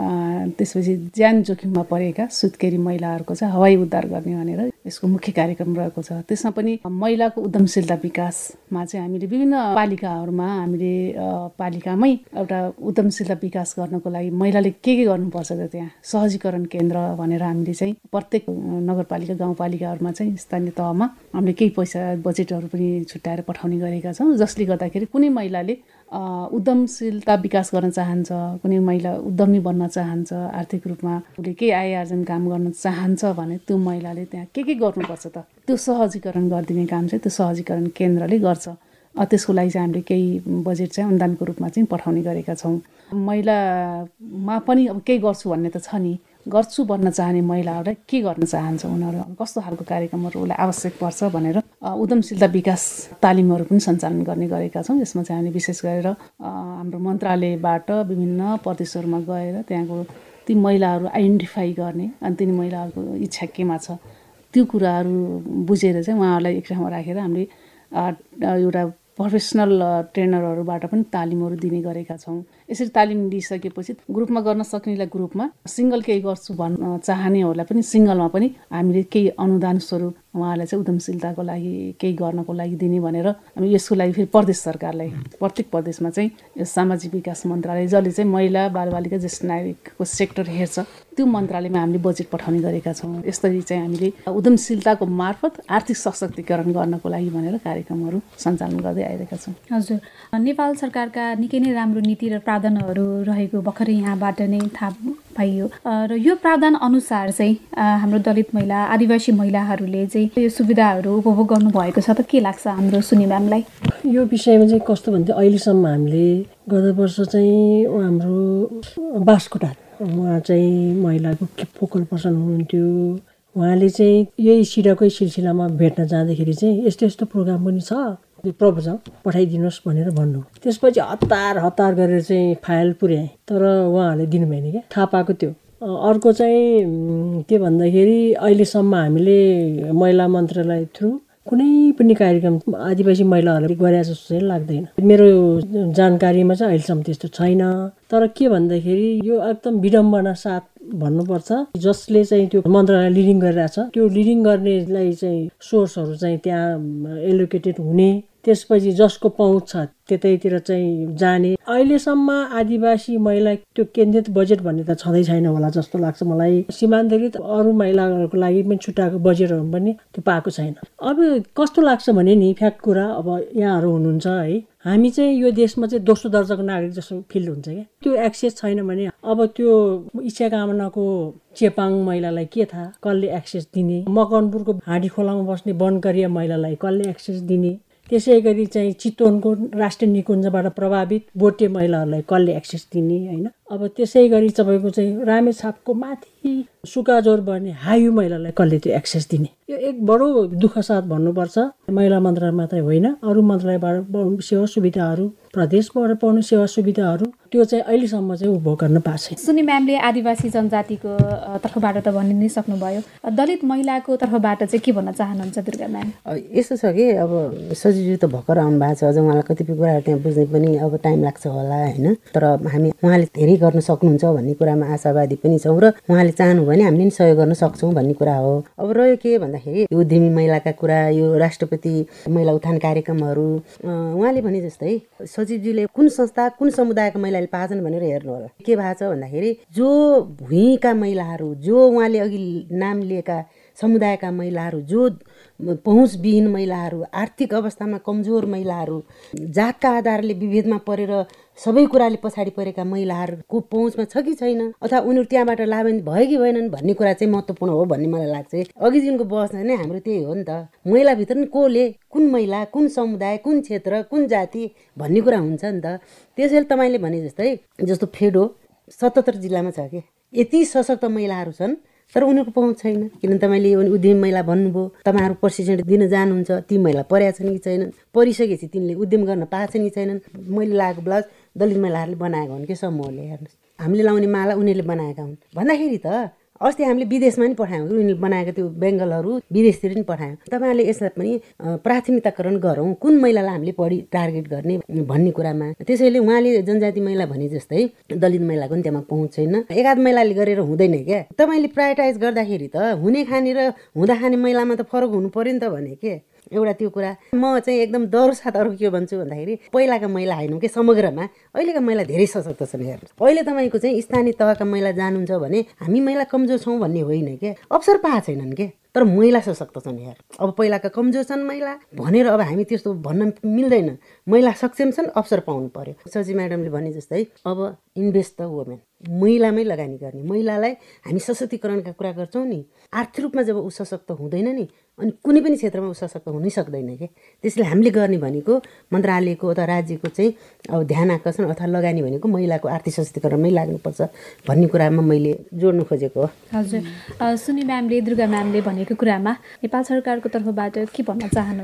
त्यसपछि ज्यान जोखिममा परेका सुत्केरी महिलाहरूको चाहिँ हवाई उद्धार गर्ने भनेर यसको मुख्य कार्यक्रम रहेको छ। त्यसमा पनि महिलाको उद्यमशीलता विकासमा चाहिँ हामीले विभिन्न पालिकाहरूमा हामीले पालिकामै एउटा उद्यमशीलता विकास गर्नको लागि महिलाले के के गर्नुपर्छ त त्यहाँ सहजीकरण केन्द्र भनेर हामीले चाहिँ प्रत्येक नगरपालिका गाउँपालिकाहरूमा चाहिँ स्थानीय तहमा हामीले केही पैसा बजेटहरू पनि छुट्याएर पठाउने गरेका छौँ, जसले गर्दाखेरि कुनै महिलाले उद्यमशीलता विकास गर्न चाहन्छ, कुनै महिला उद्यमी बन्न चाहन्छ, आर्थिक रूपमा उसले केही आय आर्जन काम गर्न चाहन्छ भने त्यो महिलाले त्यहाँ के के गर्नुपर्छ त त्यो सहजीकरण गरिदिने काम चाहिँ त्यो सहजीकरण केन्द्रले गर्छ। त्यसको लागि चाहिँ हामीले केही बजेट चाहिँ अनुदानको रूपमा चाहिँ पठाउने गरेका छौँ। महिलामा पनि अब केही गर्छु भन्ने त छ नि, गर्छु भन्न चाहने महिलाहरूलाई के गर्न चाहन्छ, उनीहरू कस्तो खालको कार्यक्रमहरू उसलाई आवश्यक पर्छ भनेर उद्यमशीलता विकास तालिमहरू पनि सञ्चालन गर्ने गरेका छौँ। यसमा चाहिँ हामीले विशेष गरेर हाम्रो मन्त्रालयबाट विभिन्न प्रदेशहरूमा गएर त्यहाँको ती महिलाहरू आइडेन्टिफाई गर्ने अनि ती महिलाहरूको इच्छा केमा छ त्यो कुराहरू बुझेर चाहिँ उहाँहरूलाई एक ठाउँमा राखेर हामीले एउटा प्रोफेसनल ट्रेनरहरूबाट पनि तालिमहरू दिने गरेका छौँ। यसरी तालिम लिइसकेपछि ग्रुपमा गर्न सक्नेलाई ग्रुपमा, सिङ्गल केही गर्छु भन्न चाहनेहरूलाई पनि सिङ्गलमा पनि हामीले केही अनुदान स्वरूप उहाँहरूलाई चाहिँ उद्यमशीलताको लागि केही गर्नको लागि दिने भनेर हामी यसको लागि फेरि प्रदेश सरकारलाई, प्रत्येक प्रदेशमा चाहिँ यो सामाजिक विकास मन्त्रालय जसले चाहिँ महिला बालबालिका ज्येष्ठ नागरिकको सेक्टर हेर्छ त्यो मन्त्रालयमा हामीले बजेट पठाउने गरेका छौँ। यसरी चाहिँ हामीले उद्यमशीलताको मार्फत आर्थिक सशक्तिकरण गर्नको लागि भनेर कार्यक्रमहरू सञ्चालन गर्दै आइरहेका छौँ। हजुर, नेपाल सरकारका निकै नै राम्रो नीति र प्रावधानहरू रहेको भर्खरै यहाँबाट नै थाहा पाइयो र यो प्रावधान अनुसार चाहिँ हाम्रो दलित महिला, आदिवासी महिलाहरूले चाहिँ यो सुविधाहरू उपभोग गर्नुभएको छ त के लाग्छ हाम्रो सुनि म्यामलाई? यो विषयमा चाहिँ कस्तो भन्थे, अहिलेसम्म हामीले गत वर्ष चाहिँ हाम्रो बास्कोटा उहाँ चाहिँ महिलाको फोकल पर्सन हुनुहुन्थ्यो। उहाँले चाहिँ यही सिडकै सिलसिलामा भेट्न जाँदाखेरि चाहिँ यस्तो यस्तो प्रोग्राम पनि छ, त्यो प्रपोजल पठाइदिनुहोस् भनेर भन्नु। त्यसपछि हतार हतार गरेर चाहिँ फाइल पुर्याएँ, तर उहाँहरूले दिनु भएन क्या, थाहा पाएको त्यो। अर्को चाहिँ के भन्दाखेरि अहिलेसम्म हामीले महिला मन्त्रालय थ्रु कुनै पनि कार्यक्रम आदिवासी महिलाहरूले गरे जस्तो चाहिँ लाग्दैन। मेरो जानकारीमा चाहिँ अहिलेसम्म त्यस्तो छैन। तर के भन्दाखेरि यो एकदम विडम्बना साथ भन्नुपर्छ, जसले चाहिँ त्यो मन्त्रालय लिडिङ गरिरहेछ त्यो लिडिङ गर्नेलाई चाहिँ सोर्सहरू चाहिँ त्यहाँ एलोकेटेड हुने, त्यसपछि जसको पहुँच छ त्यतैतिर चाहिँ जाने। अहिलेसम्म आदिवासी महिला त्यो केन्द्रित बजेट भन्ने त छँदै छैन होला जस्तो लाग्छ मलाई। सीमान्तरित अरू महिलाहरूको लागि पनि छुट्टाएको बजेटहरू पनि त्यो पाएको छैन। अब कस्तो लाग्छ भने नि, फ्याक्ट कुरा, अब यहाँहरू हुनुहुन्छ है, हामी चाहिँ यो देशमा चाहिँ दोस्रो दर्जाको नागरिक जस्तो फिल हुन्छ क्या। त्यो एक्सेस छैन भने अब त्यो इच्छा कामनाको चेपाङ महिलालाई के थाहा, कसले एक्सेस दिने? मकनपुरको हाँडी खोलामा बस्ने वनकरिया महिलालाई कसले एक्सेस दिने? त्यसै गरी चाहिँ चितवनको राष्ट्रिय निकुञ्जबाट प्रभावित बोटे महिलाहरूलाई कसले एक्सेस दिने होइन? अब त्यसै गरी तपाईँको चाहिँ रामेछापको माथि सुकाजोर बढ्ने हायु महिलालाई कसले त्यो एक्सेस दिने? यो एक बडो दुःख साथ भन्नुपर्छ। महिला मन्त्रालय मात्रै होइन, अरू मन्त्रालयबाट पाउनु सेवा सुविधाहरू, प्रदेशबाट पाउनु सेवा सुविधाहरू त्यो चाहिँ अहिलेसम्म चाहिँ उपभोग गर्न पाएको छैन। सुनि म्यामले आदिवासी जनजातिको तर्फबाट त भनि नै सक्नुभयो, दलित महिलाको तर्फबाट चाहिँ के भन्न चाहनुहुन्छ दुर्गा म्याम? यस्तो छ कि अब सजिलो त भर्खर आउनु भएको छ, अझ उहाँलाई कतिपय कुराहरू त्यहाँ बुझ्ने पनि अब टाइम लाग्छ होला होइन। तर हामी उहाँले धेरै गर्न सक्नुहुन्छ भन्ने कुरामा आशावादी पनि छौँ र उहाँले चाहनु भने हामीले नि सहयोग गर्न सक्छौँ भन्ने कुरा हो। अब रह्यो के भन्दाखेरि यो उद्यमी महिलाका कुरा, यो राष्ट्रपति महिला उत्थान कार्यक्रमहरू, उहाँले भने जस्तै सचिवजीले कुन संस्था कुन समुदायका महिलाले पाछन् भनेर हेर्नु होला। के भएको छ भन्दाखेरि जो भुइँका महिलाहरू, जो उहाँले अघि नाम लिएका समुदायका महिलाहरू, जो पहुँचविहीन महिलाहरू, आर्थिक अवस्थामा कमजोर महिलाहरू, जातका आधारले विभेदमा परेर सबै कुराले पछाडि परेका महिलाहरूको पहुँचमा छ कि छैन, अथवा उनीहरू त्यहाँबाट लाभान्वित भयो कि भएनन् भन्ने कुरा चाहिँ महत्त्वपूर्ण हो भन्ने मलाई लाग्छ। अघि दिनको बहस नै हाम्रो त्यही हो नि त, महिलाभित्र नि कसले, कुन महिला, कुन समुदाय, कुन क्षेत्र, कुन जाति भन्ने कुरा हुन्छ नि त। त्यसैले तपाईँले भने जस्तै जस्तो फेडो सतहत्तर जिल्लामा छ कि यति सशक्त महिलाहरू छन्, तर उनीहरूको पहुँच छैन। किनभने तपाईँले उद्यमी महिला भन्नुभयो, तपाईँहरू प्रशिक्षण दिन जानुहुन्छ, ती महिला परेका छन् कि छैनन्, परिसकेपछि तिनले उद्यम गर्न पाएको छन् कि छैनन्। मैले लगाएको ब्लाउज दलित महिलाहरूले बनाएको हुन् कि समूहले, हेर्नुहोस्, हामीले लाउने माला उनीहरूले बनाएका हुन् भन्दाखेरि त अस्ति हामीले विदेशमा नि पठायौँ, उनीहरूले बनाएको त्यो बेङ्गलहरू विदेशतिर नि पठायौँ। तपाईँहरूले यसलाई पनि प्राथमिकताकरण गरौँ, कुन महिलालाई हामीले बढी टार्गेट गर्ने भन्ने कुरामा। त्यसैले उहाँले जनजाति महिला भने जस्तै दलित महिलाको नि त्यहाँ पहुँच छैन, एकाध महिलाले गरेर हुँदैन क्या। तपाईँले प्रायोरिटाइज गर्दाखेरि त हुने खाने र हुँदा खाने महिलामा त फरक हुनु पर्यो नि त भने के एउटा त्यो कुरा। म चाहिँ एकदम डर साथ अरू के भन्छु भन्दाखेरि पहिलाका महिला होइनौँ कि समग्रमा अहिलेका महिला धेरै सशक्त छन्। हेर्नुहोस्, अहिले तपाईँको चाहिँ स्थानीय तहका महिला जानुहुन्छ भने हामी महिला कमजोर छौँ भन्ने होइन क्या, अवसर पाएको छैनन् के, तर महिला सशक्त छन्। हेर, अब पहिलाका कमजोर छन् महिला भनेर अब हामी त्यस्तो भन्न मिल्दैन। महिला सक्षम छन्, अवसर पाउनु पर्यो। सची म्याडमले भने जस्तै अब इन्भेस्ट द वुमेन, महिलामै लगानी गर्ने, महिलालाई हामी सशक्तिकरणका कुरा गर्छौँ नि, आर्थिक रूपमा जब ऊ सशक्त हुँदैन नि अनि कुनै पनि क्षेत्रमा ऊ सशक्त हुनै सक्दैन क्या। त्यसले हामीले गर्ने भनेको मन्त्रालयको अथवा राज्यको चाहिँ अब ध्यान आकर्षण अथवा लगानी भनेको महिलाको आर्थिक सशक्तिकरणमै लाग्नुपर्छ भन्ने कुरामा मैले जोड्नु खोजेको हो। हजुर, सुनि म्यामले, दुर्गा म्यामले भनेको कुरामा नेपाल सरकारको तर्फबाट के भन्न चाहनुहुन्छ?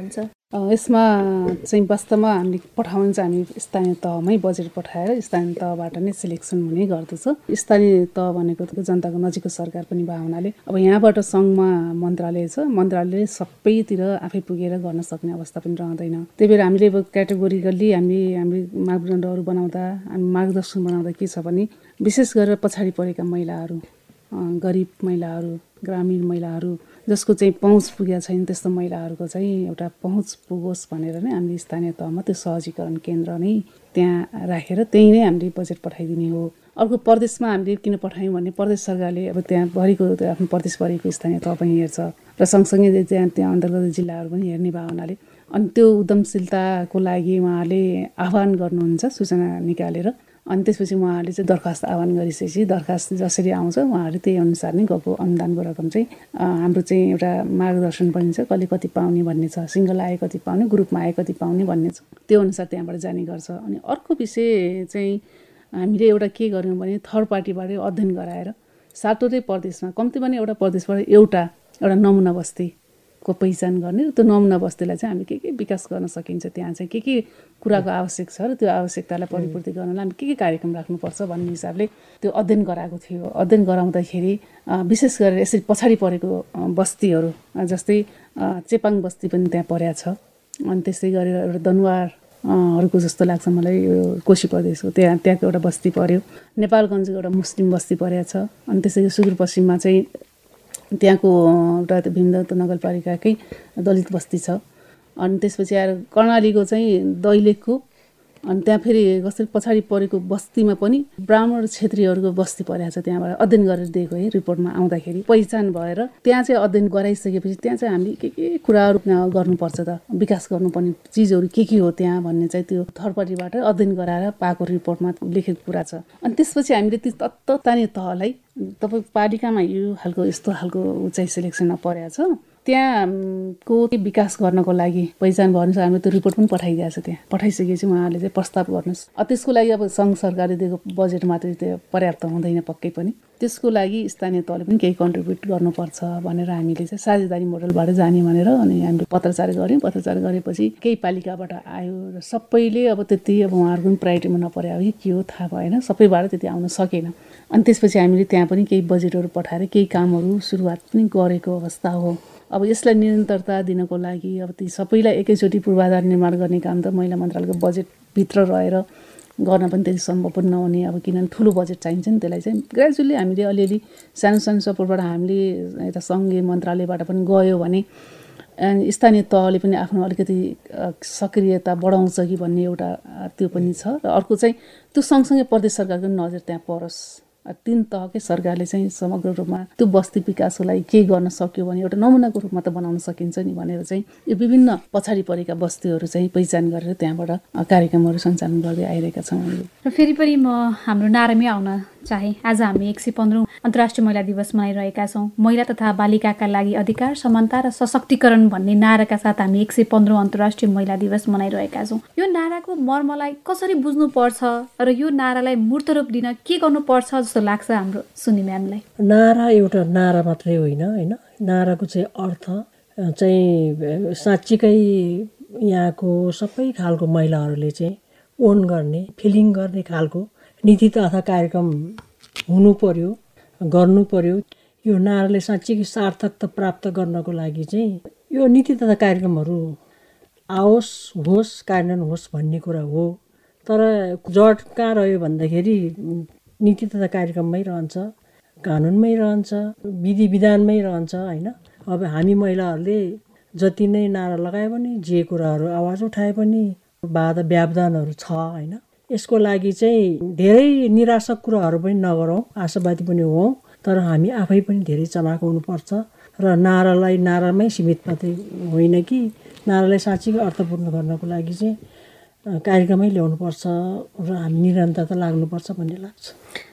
यसमा चाहिँ वास्तवमा हामीले पठाउनु चाहिँ हामी स्थानीय तहमै बजेट पठाएर स्थानीय तहबाट नै सिलेक्सन हुने गर्दछ। स्थानीय तह भनेको जनताको नजिकको सरकार पनि भएको हुनाले अब यहाँबाट सङ्घमा मन्त्रालय छ, मन्त्रालयले सबैतिर आफै पुगेर गर्न सक्ने अवस्था पनि रहँदैन। त्यही भएर हामीले अब क्याटेगोरिकल्ली हामी हामी मापदण्डहरू बनाउँदा हामी मार्गदर्शन बनाउँदा के छ भने विशेष गरेर पछाडि परेका महिलाहरू, गरिब महिलाहरू, ग्रामीण महिलाहरू जसको चाहिँ पहुँच पुगेको छैन त्यस्तो महिलाहरूको चाहिँ एउटा पहुँच पुगोस् भनेर नै हामीले स्थानीय तहमा त्यो सहजीकरण केन्द्र नै त्यहाँ राखेर त्यही नै हामीले बजेट पठाइदिने हो। अर्को प्रदेशमा हामीले किन पठायौँ भने प्रदेश सरकारले अब त्यहाँ भरिको आफ्नो प्रदेशभरिको स्थानीय तह पनि हेर्छ र सँगसँगै त्यहाँ त्यहाँ अन्तर्गत जिल्लाहरू पनि हेर्ने भयो हुनाले अनि त्यो उद्यमशीलताको लागि उहाँले आह्वान गर्नुहुन्छ सूचना निकालेर। अनि त्यसपछि उहाँहरूले चाहिँ दरखास्त आह्वान गरिसकेपछि दरखास्त जसरी आउँछ उहाँहरूले त्यही अनुसार नै गएको अनुदानको रकम चाहिँ हाम्रो चाहिँ एउटा मार्गदर्शन पनि छ, कसले कति पाउने भन्ने छ, सिङ्गल आए कति पाउने, ग्रुपमा आए कति पाउने भन्ने छ, त्यो अनुसार त्यहाँबाट जाने गर्छ। अनि अर्को विषय चाहिँ हामीले एउटा के गर्यौँ भने थर्ड पार्टीबाटै अध्ययन गराएर सातवटै प्रदेशमा कम्ती पनि एउटा प्रदेशबाट एउटा एउटा नमुना बस्तीको पहिचान गर्ने र त्यो नमुना बस्तीलाई चाहिँ हामी के के विकास गर्न सकिन्छ, त्यहाँ चाहिँ के के कुराको आवश्यक छ र त्यो आवश्यकतालाई परिपूर्ति गर्नलाई हामी के के कार्यक्रम राख्नुपर्छ भन्ने हिसाबले त्यो अध्ययन गराएको थियो। अध्ययन गराउँदाखेरि विशेष गरेर यसरी पछाडि परेको बस्तीहरू जस्तै चेपाङ बस्ती पनि त्यहाँ परेको छ। अनि त्यस्तै गरेर एउटा दनुवार हरूको जस्तो लाग्छ मलाई यो कोशी प्रदेश हो, त्यहाँ त्यहाँको एउटा बस्ती पर्यो। नेपालगञ्जको एउटा मुस्लिम बस्ती परेको छ। अनि त्यसै सुदूरपश्चिममा चाहिँ त्यहाँको एउटा भीमदत्त नगरपालिकाकै दलित बस्ती छ। अनि त्यसपछि आएर कर्णालीको चाहिँ दैलेखको अनि त्यहाँ फेरि कसरी पछाडि परेको बस्तीमा पनि ब्राह्मण क्षेत्रीहरूको बस्ती परेको छ। त्यहाँबाट अध्ययन गरेर दिएको है रिपोर्टमा आउँदाखेरि पहिचान भएर त्यहाँ चाहिँ अध्ययन गराइसकेपछि त्यहाँ चाहिँ हामीले के के कुराहरू गर्नुपर्छ त, विकास गर्नुपर्ने चिजहरू के के हो त्यहाँ भन्ने चाहिँ त्यो थर्ड पार्टीबाट अध्ययन गराएर पाएको रिपोर्टमा लेखेको कुरा छ। अनि त्यसपछि हामीले त्यो तत्त स्थानीय तहलाई तपाईँ पालिकामा यो खालको यस्तो खालको चाहिँ सिलेक्सनमा परेको छ, त्यहाँको विकास गर्नको लागि पहिचान भयो भने हामीले त्यो रिपोर्ट पनि पठाइदिएको छ। त्यहाँ पठाइसकेपछि उहाँहरूले चाहिँ प्रस्ताव गर्नुहोस्। त्यसको लागि अब सङ्घ सरकारले दिएको बजेट मात्रै त्यो पर्याप्त हुँदैन पक्कै पनि, त्यसको लागि स्थानीय तहले पनि केही कन्ट्रिब्युट गर्नुपर्छ भनेर हामीले चाहिँ साझेदारी मोडलबाट जाने भनेर अनि हामीले पत्रचार गऱ्यौँ। पत्रचार गरेपछि केही पालिकाबाट आयो र सबैले अब त्यति अब उहाँहरूको पनि प्रायोरिटीमा नपरे हो कि के हो थाहा भएन, सबैबाट त्यति आउन सकेन। अनि त्यसपछि हामीले त्यहाँ पनि केही बजेटहरू पठाएर केही कामहरू सुरुवात पनि गरेको अवस्था हो। अब यसलाई निरन्तरता दिनको लागि अब ती सबैलाई एकैचोटि पूर्वाधार निर्माण गर्ने काम त महिला मन्त्रालयको बजेटभित्र रहेर गर्न पनि त्यति सम्भव पनि नहुने, अब किनभने ठुलो बजेट चाहिन्छ नि त्यसलाई चाहिँ ग्रेजुअली हामीले अलिअलि सानो सानो सपोर्टबाट हामीले यता सङ्घीय मन्त्रालयबाट पनि गयो भने स्थानीय तहले पनि आफ्नो अलिकति सक्रियता बढाउँछ कि भन्ने एउटा त्यो पनि छ। र अर्को चाहिँ त्यो सँगसँगै प्रदेश सरकारको नजर त्यहाँ परोस्, तीन तहकै सरकारले चाहिँ समग्र रूपमा त्यो बस्ती विकासको लागि के गर्न सक्यो भने एउटा नमुनाको रूपमा त बनाउन सकिन्छ नि भनेर चाहिँ यो विभिन्न पछाडि परेका बस्तीहरू चाहिँ पहिचान गरेर त्यहाँबाट कार्यक्रमहरू सञ्चालन गर्दै आइरहेका छौँ। र फेरि पनि म हाम्रो नारामै आउन चाहे। आज हामी एक सय पन्ध्रौँ अन्तर्राष्ट्रिय महिला दिवस मनाइरहेका छौँ। महिला तथा बालिकाका लागि अधिकार, समानता र सशक्तिकरण भन्ने नाराका साथ हामी एक सय पन्ध्रौँ अन्तर्राष्ट्रिय महिला दिवस मनाइरहेका छौँ। यो नाराको मर्मलाई कसरी बुझ्नुपर्छ र यो नारालाई मूर्त रूप दिन के गर्नुपर्छ जस्तो लाग्छ हाम्रो सुनि म्यामलाई? नारा एउटा नारा मात्रै होइन होइन नाराको चाहिँ अर्थ चाहिँ साँच्चीकै यहाँको सबै खालको महिलाहरूले चाहिँ ओन गर्ने, फिलिङ गर्ने खालको नीति तथा कार्यक्रम हुनु पर्यो, गर्नु पर्यो। यो नाराले साँच्चीकै सार्थकता प्राप्त गर्नको लागि चाहिँ यो नीति तथा कार्यक्रमहरू आओस्, होस्, कार्यान्वयन होस् भन्ने कुरा हो। तर जड कहाँ रह्यो भन्दाखेरि नीति तथा कार्यक्रममै रहन्छ, कानुनमै रहन्छ, विधि विधानमै रहन्छ होइन। अब हामी महिलाहरूले जति नै नारा लगाए पनि, जे कुराहरू आवाज उठाए पनि बाधा व्यवधानहरू छ होइन। यसको लागि चाहिँ धेरै निराशक कुराहरू पनि नगरौँ, आशावादी पनि हौँ, तर हामी आफै पनि धेरै चलाक हुनुपर्छ र नारालाई नारामै सीमित मात्रै होइन कि नारालाई साँच्चै अर्थपूर्ण गर्नको लागि चाहिँ कार्यक्रमै ल्याउनुपर्छ र हामी निरन्तरता लाग्नुपर्छ भन्ने लाग्छ।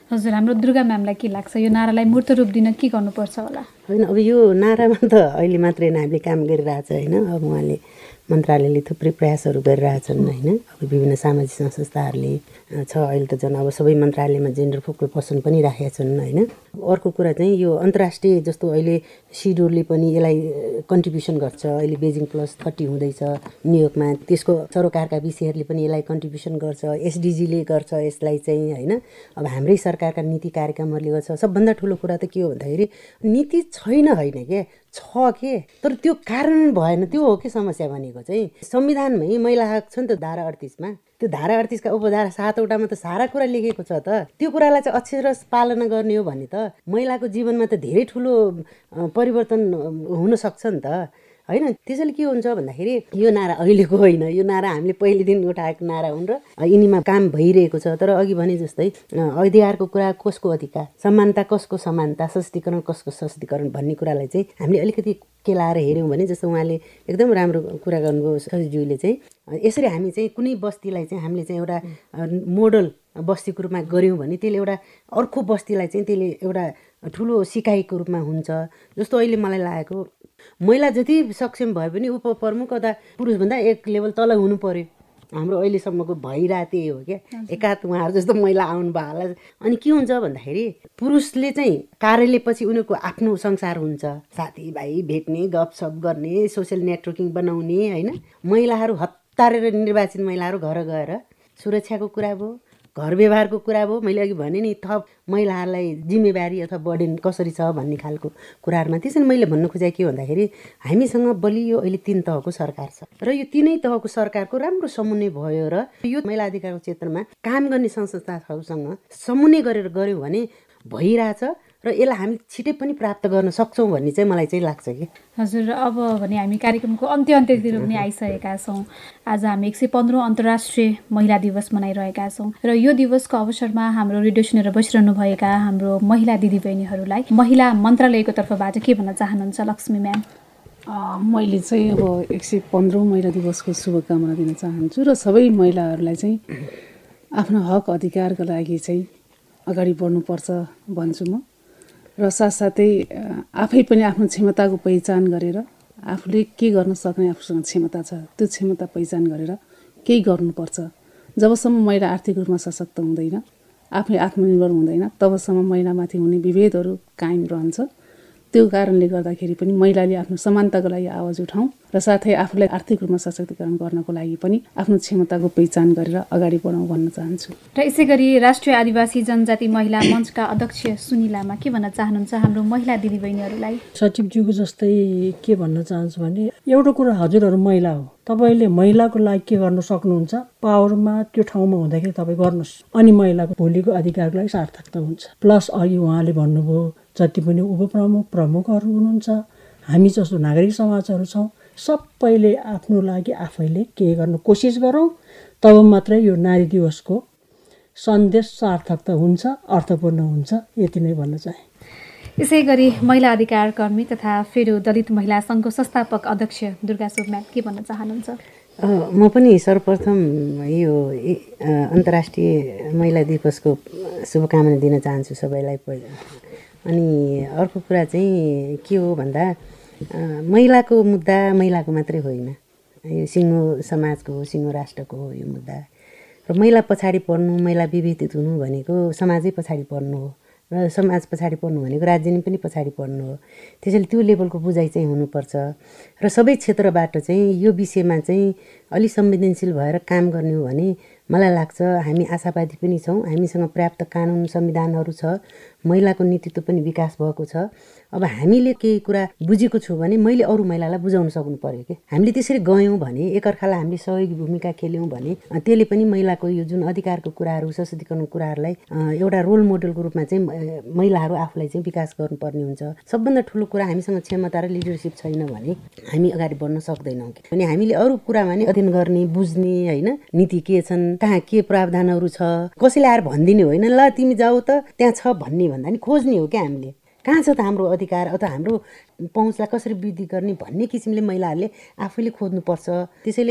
हजुर, हाम्रो दुर्गा म्यामलाई के लाग्छ, यो नारालाई मूर्त रूप दिन के गर्नुपर्छ होला? होइन, अब यो नारामा त अहिले मात्रै हामीले काम गरिरहेछ होइन। अब उहाँले मन्त्रालयले थुप्रै प्रयासहरू गरिरहेछन् होइन। अब विभिन्न सामाजिक संस्थाहरूले छ, अहिले त झन् अब सबै मन्त्रालयमा जेन्डर फोकल पर्सन पनि राखेका छन् होइन। अर्को कुरा चाहिँ यो अन्तर्राष्ट्रिय जस्तो अहिले सिडोरले पनि यसलाई कन्ट्रिब्युसन गर्छ। अहिले बेजिङ प्लस थर्टी हुँदैछ न्युयोर्कमा, त्यसको सरोकारका विषयहरूले पनि यसलाई कन्ट्रिब्युसन गर्छ। एसडिजीले गर्छ यसलाई चाहिँ होइन। अब हाम्रै सरकारका नीति कार्यक्रमहरूले गर्छ। सबभन्दा ठुलो कुरा त के हो भन्दाखेरि नीति छैन होइन के, छ के, तर त्यो कारण भएन, त्यो हो कि समस्या भनेको चाहिँ। संविधानमै महिला हक छ नि त धारा अडतिसमा, त्यो धारा अडतिसका उपधारा सातवटामा त सारा कुरा लेखेको छ त। त्यो कुरालाई चाहिँ अक्षरशः पालना गर्ने हो भने त महिलाको जीवनमा त धेरै ठुलो परिवर्तन हुन सक्छ नि त होइन। त्यसैले के हुन्छ भन्दाखेरि यो नारा अहिलेको होइन, यो नारा हामीले पहिले दिन उठाएको नारा हुन् र यिनीमा काम भइरहेको छ। तर अघि भने जस्तै अधिकारको कुरा कसको अधिकार, समानता कसको समानता, सशक्तिकरण कसको सशक्तिकरण भन्ने कुरालाई चाहिँ हामीले अलिकति केलाएर हेऱ्यौँ भने, जस्तो उहाँले एकदम राम्रो कुरा गर्नुभयो सजिज्यूले चाहिँ, यसरी हामी चाहिँ कुनै बस्तीलाई चाहिँ हामीले चाहिँ एउटा मोडल बस्तीको रूपमा गऱ्यौँ भने त्यसले एउटा अर्को बस्तीलाई चाहिँ त्यसले एउटा ठुलो सिकाइको रूपमा हुन्छ। जस्तो अहिले मलाई लागेको महिला जति सक्षम भए पनि उपप्रमुख अथवा पुरुषभन्दा एक लेभल तल हुनु पर्यो। हाम्रो अहिलेसम्मको भइरहेको त्यही हो क्या, एकात उहाँहरू जस्तो महिला आउनु भयो होला। अनि के हुन्छ भन्दाखेरि पुरुषले चाहिँ कार्यालयपछि उनीहरूको आफ्नो संसार हुन्छ, साथीभाइ भेट्ने, गफसफ गर्ने, सोसियल नेटवर्किङ बनाउने होइन। महिलाहरू हतारेर निर्वाचित महिलाहरू घर गएर सुरक्षाको कुरा भयो, घर व्यवहारको कुरा भयो, मैले अघि भने नि थप महिलाहरूलाई जिम्मेवारी अथवा बर्डन कसरी छ भन्ने खालको कुराहरूमा। त्यसैले मैले भन्नु खोजेँ के भन्दाखेरि हामीसँग बलियो अहिले तिन तहको सरकार छ र यो तिनै तहको सरकारको राम्रो समन्वय भयो र यो महिला अधिकारको क्षेत्रमा काम गर्ने संस्थाहरूसँग समन्वय गरेर गऱ्यौँ भने भइरहेछ र यसलाई हामी छिटै पनि प्राप्त गर्न सक्छौँ भन्ने चाहिँ मलाई चाहिँ लाग्छ कि। हजुर, अब भने हामी कार्यक्रमको अन्त्य अन्त्यतिर पनि आइसकेका छौँ। आज हामी एक सय पन्ध्रौँ अन्तर्राष्ट्रिय महिला दिवस मनाइरहेका छौँ र यो दिवसको अवसरमा हाम्रो रेडियो सुनेर बसिरहनुभएका हाम्रो महिला दिदीबहिनीहरूलाई महिला मन्त्रालयको तर्फबाट के भन्न चाहनुहुन्छ लक्ष्मी म्याम? मैले चाहिँ अब एक सय पन्ध्रौँ महिला दिवसको शुभकामना दिन चाहन्छु र सबै महिलाहरूलाई चाहिँ आफ्नो हक अधिकारको लागि चाहिँ अगाडि बढ्नुपर्छ भन्छु म। र साथसाथै आफै पनि आफ्नो क्षमताको पहिचान गरेर आफूले के गर्न सक्ने आफूसँग क्षमता छ त्यो क्षमता पहिचान गरेर केही गर्नुपर्छ। जबसम्म महिला आर्थिक रूपमा सशक्त हुँदैन, आफै आत्मनिर्भर हुँदैन, तबसम्म महिलामाथि हुने विभेदहरू कायम रहन्छ। त्यो कारणले गर्दाखेरि पनि महिलाले आफ्नो समानताको लागि आवाज उठाउँ र साथै आफूलाई आर्थिक रूपमा सशक्तिकरण गर्नको लागि पनि आफ्नो क्षमताको पहिचान गरेर अगाडि बढाउँ भन्न चाहन्छु। र यसै गरी राष्ट्रिय आदिवासी जनजाति महिला मञ्चका अध्यक्ष सुनिलामा के भन्न चाहनुहुन्छ हाम्रो महिला दिदीबहिनीहरूलाई? सचिवज्यूको जस्तै के भन्न चाहन्छु भने एउटा कुरा, हजुरहरू महिला हो, तपाईँले महिलाको लागि के गर्न सक्नुहुन्छ, पावरमा त्यो ठाउँमा हुँदाखेरि तपाईँ गर्नुहोस्, अनि महिलाको भोलिको अधिकारको लागि सार्थकता हुन्छ। प्लस अघि उहाँले भन्नुभयो जति पनि उपप्रमुख प्रमुखहरू हुनुहुन्छ, हामी जस्तो नागरिक समाजहरू छौँ, सबैले आफ्नो लागि आफैले के गर्न कोसिस गरौँ, तब मात्रै यो नारी दिवसको सन्देश सार्थकता हुन्छ, अर्थपूर्ण हुन्छ। यति नै भन्न चाहे। यसै गरी महिला अधिकार कर्मी तथा फेरो दलित महिला सङ्घको संस्थापक अध्यक्ष दुर्गा सुब्बा के भन्न चाहनुहुन्छ? म पनि सर्वप्रथम यो अन्तर्राष्ट्रिय महिला दिवसको शुभकामना दिन चाहन्छु सबैलाई। अनि अर्को कुरा चाहिँ के हो भन्दा महिलाको मुद्दा महिलाको मात्रै होइन, यो सिङ्गो समाजको हो, सिङ्गो राष्ट्रको हो यो मुद्दा। र महिला पछाडि पर्नु, महिला विभेदित हुनु भनेको समाजै पछाडि पर्नु हो र समाज पछाडि पर्नु भनेको राज्य नै पनि पछाडि पर्नु हो। त्यसैले त्यो लेभलको बुझाइ चाहिँ हुनुपर्छ र सबै क्षेत्रबाट चाहिँ यो विषयमा चाहिँ अलि संवेदनशील भएर काम गर्ने हो भने मलाई लाग्छ हामी आशावादी पनि छौँ। हामीसँग पर्याप्त कानुन संविधानहरू छ, महिलाको नेतृत्व पनि विकास भएको छ। अब हामीले केही कुरा बुझेको छु भने मैले अरू महिलालाई बुझाउन सक्नु पर्यो कि। हामीले त्यसरी गयौँ भने, एकअर्कालाई हामीले सहयोगी भूमिका खेल्यौँ भने त्यसले पनि महिलाको यो जुन अधिकारको कुराहरू, सशक्तिकरणको कुराहरूलाई एउटा रोल मोडलको रूपमा चाहिँ महिलाहरू आफूलाई चाहिँ विकास गर्नुपर्ने हुन्छ। सबभन्दा ठुलो कुरा हामीसँग क्षमता र लिडरसिप छैन भने हामी अगाडि बढ्न सक्दैनौँ कि। अनि हामीले अरू कुरामा नि अध्ययन गर्ने, बुझ्ने होइन, नीति के छन्, कहाँ के प्रावधानहरू छ, कसैले आएर भनिदिने होइन ल तिमी जाऊ त त्यहाँ छ भन्ने भन्दा नि खोज्ने हो क्या। हामीले कहाँ छ त हाम्रो अधिकार अथवा हाम्रो पहुँचलाई कसरी वृद्धि गर्ने भन्ने किसिमले महिलाहरूले आफैले खोज्नुपर्छ। त्यसैले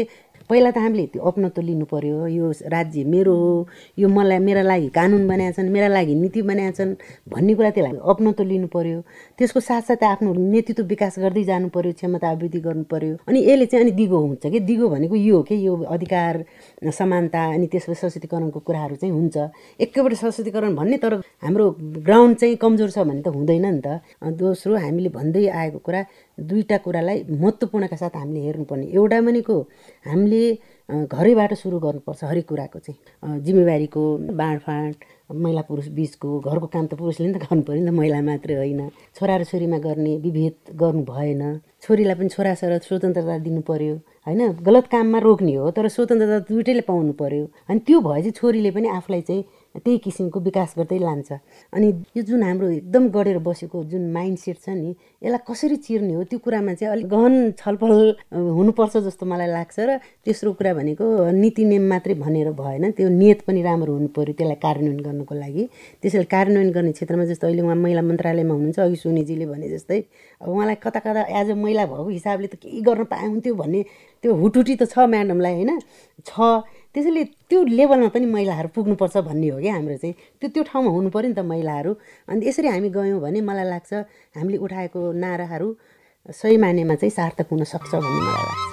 पहिला त हामीले त्यो अपनत्व लिनु पर्यो, यो राज्य मेरो हो, यो मलाई मेरा लागि कानुन बनाएका छन्, मेरा लागि नीति बनाएका छन् भन्ने कुरा त्यसलाई अपनत्व लिनु पर्यो। त्यसको साथसाथै आफ्नो नेतृत्व विकास गर्दै जानु पर्यो, क्षमता अभिवृद्धि गर्नु पर्यो। अनि यसले चाहिँ अनि दिगो हुन्छ कि दिगो भनेको यो हो कि यो अधिकार समानता अनि त्यसपछि सशक्तिकरणको कुराहरू चाहिँ हुन्छ। एकैपल्ट सशक्तिकरण भन्ने तर हाम्रो ग्राउन्ड चाहिँ कमजोर छ भने त हुँदैन नि त। दोस्रो हामीले भन्दै आएको कुरा दुईवटा कुरालाई महत्त्वपूर्णका साथ हामीले हेर्नुपर्ने। एउटा भनेको हामीले घरैबाट सुरु गर्नुपर्छ हरेक कुराको चाहिँ जिम्मेवारीको बाँडफाँड महिला पुरुष बिचको घरको काम त पुरुषले नि त गर्नु पर्यो नि त, महिला मात्रै होइन। छोरा र छोरीमा गर्ने विभेद गर्नु भएन, छोरीलाई पनि छोरा छोरा स्वतन्त्रता दिनु पर्यो होइन, गलत काममा रोक्ने हो तर स्वतन्त्रता दुइटैले पाउनु पर्यो। अनि त्यो भएपछि छोरीले पनि आफूलाई चाहिँ त्यही किसिमको विकास गर्दै लान्छ। अनि यो जुन हाम्रो एकदम गढेर बसेको जुन माइन्ड सेट छ नि यसलाई कसरी चिर्ने हो त्यो कुरामा चाहिँ अलिक गहन छलफल हुनुपर्छ जस्तो मलाई लाग्छ। र तेस्रो कुरा भनेको नीति नियम मात्रै भनेर भएन, त्यो नियत पनि राम्रो हुनु पर्यो त्यसलाई कार्यान्वयन गर्नको लागि। त्यसैले कार्यान्वयन गर्ने क्षेत्रमा जस्तो अहिले उहाँ महिला मन्त्रालयमा हुनुहुन्छ, अघि सोनीजीले भने जस्तै अब उहाँलाई कता कता एज अ महिला भएको हिसाबले त केही गर्न पाए हुन्थ्यो भन्ने त्यो हुटुटी त छ म्याडमलाई होइन छ। त्यसैले त्यो लेभलमा पनि महिलाहरू पुग्नुपर्छ भन्ने हो क्या हाम्रो चाहिँ, त्यो त्यो ठाउँमा हुनु पऱ्यो नि त महिलाहरू। अनि यसरी हामी गयौँ भने मलाई लाग्छ हामीले उठाएको नाराहरू सही मानेमा चाहिँ सार्थक हुन सक्छ भन्ने मलाई लाग्छ।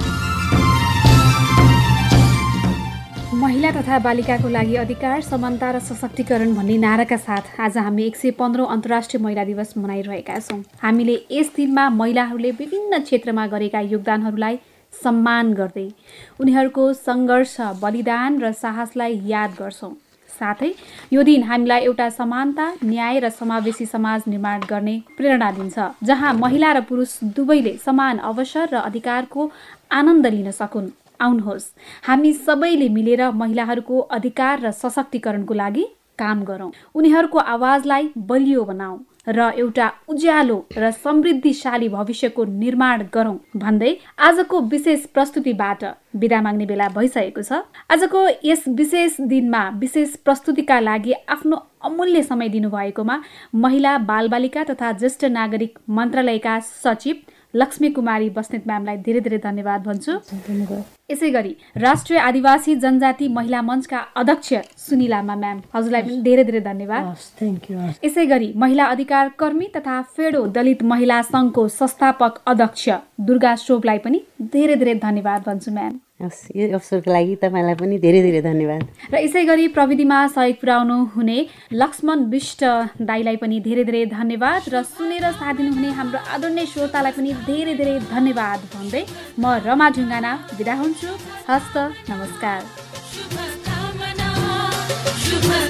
महिला तथा बालिकाको लागि अधिकार समानता र सशक्तिकरण भन्ने नाराका साथ आज हामी एक सय पन्ध्रौँ अन्तर्राष्ट्रिय महिला दिवस मनाइरहेका छौँ। हामीले यस दिनमा महिलाहरूले विभिन्न क्षेत्रमा गरेका योगदानहरूलाई सम्मान गर्दै उनीहरूको सङ्घर्ष बलिदान र साहसलाई याद गर्छौँ। साथै यो दिन हामीलाई एउटा समानता न्याय र समावेशी समाज निर्माण गर्ने प्रेरणा दिन्छ, जहाँ महिला र पुरुष दुवैले समान अवसर र अधिकारको आनन्द लिन सकुन्। आउनुहोस् हामी सबैले मिलेर महिलाहरूको अधिकार र सशक्तिकरणको लागि काम गरौँ, उनीहरूको आवाजलाई बलियो बनाऊ र एउटा उज्यालो र समृद्धिशाली भविष्यको निर्माण गरौँ भन्दै आजको विशेष प्रस्तुतिबाट बिदा माग्ने बेला भइसकेको छ। आजको यस विशेष दिनमा विशेष प्रस्तुतिका लागि आफ्नो अमूल्य समय दिनुभएकोमा महिला बालबालिका तथा ज्येष्ठ नागरिक मन्त्रालयका सचिव लक्ष्मी कुमारी बस्नेत म्यामलाई धेरै धेरै धन्यवाद भन्छु। यसै गरी राष्ट्रिय आदिवासी जनजाति महिला मञ्चका अध्यक्ष सुनिलामा म्याम, हजुरलाई पनि धेरै धेरै धन्यवाद। यसै गरी महिला अधिकार कर्मी तथा फेडो दलित महिला सङ्घको संस्थापक अध्यक्ष दुर्गा शोभलाई पनि धेरै धेरै धन्यवाद भन्छु म्याम। यो अवसरको लागि तपाईँलाई पनि धेरै धेरै धन्यवाद। र यसै गरी प्रविधिमा सहयोग पुर्याउनु हुने लक्ष्मण विष्ट दाईलाई पनि धेरै धेरै धन्यवाद र सुनेर साथ दिनुहुने हाम्रो आदरणीय श्रोतालाई पनि धेरै धेरै धन्यवाद भन्दै म रमा ढुङ्गाना बिदा हुन्छु। हस्त नमस्कार।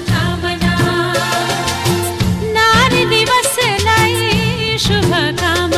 नारी दिवसलाई शुभकामना।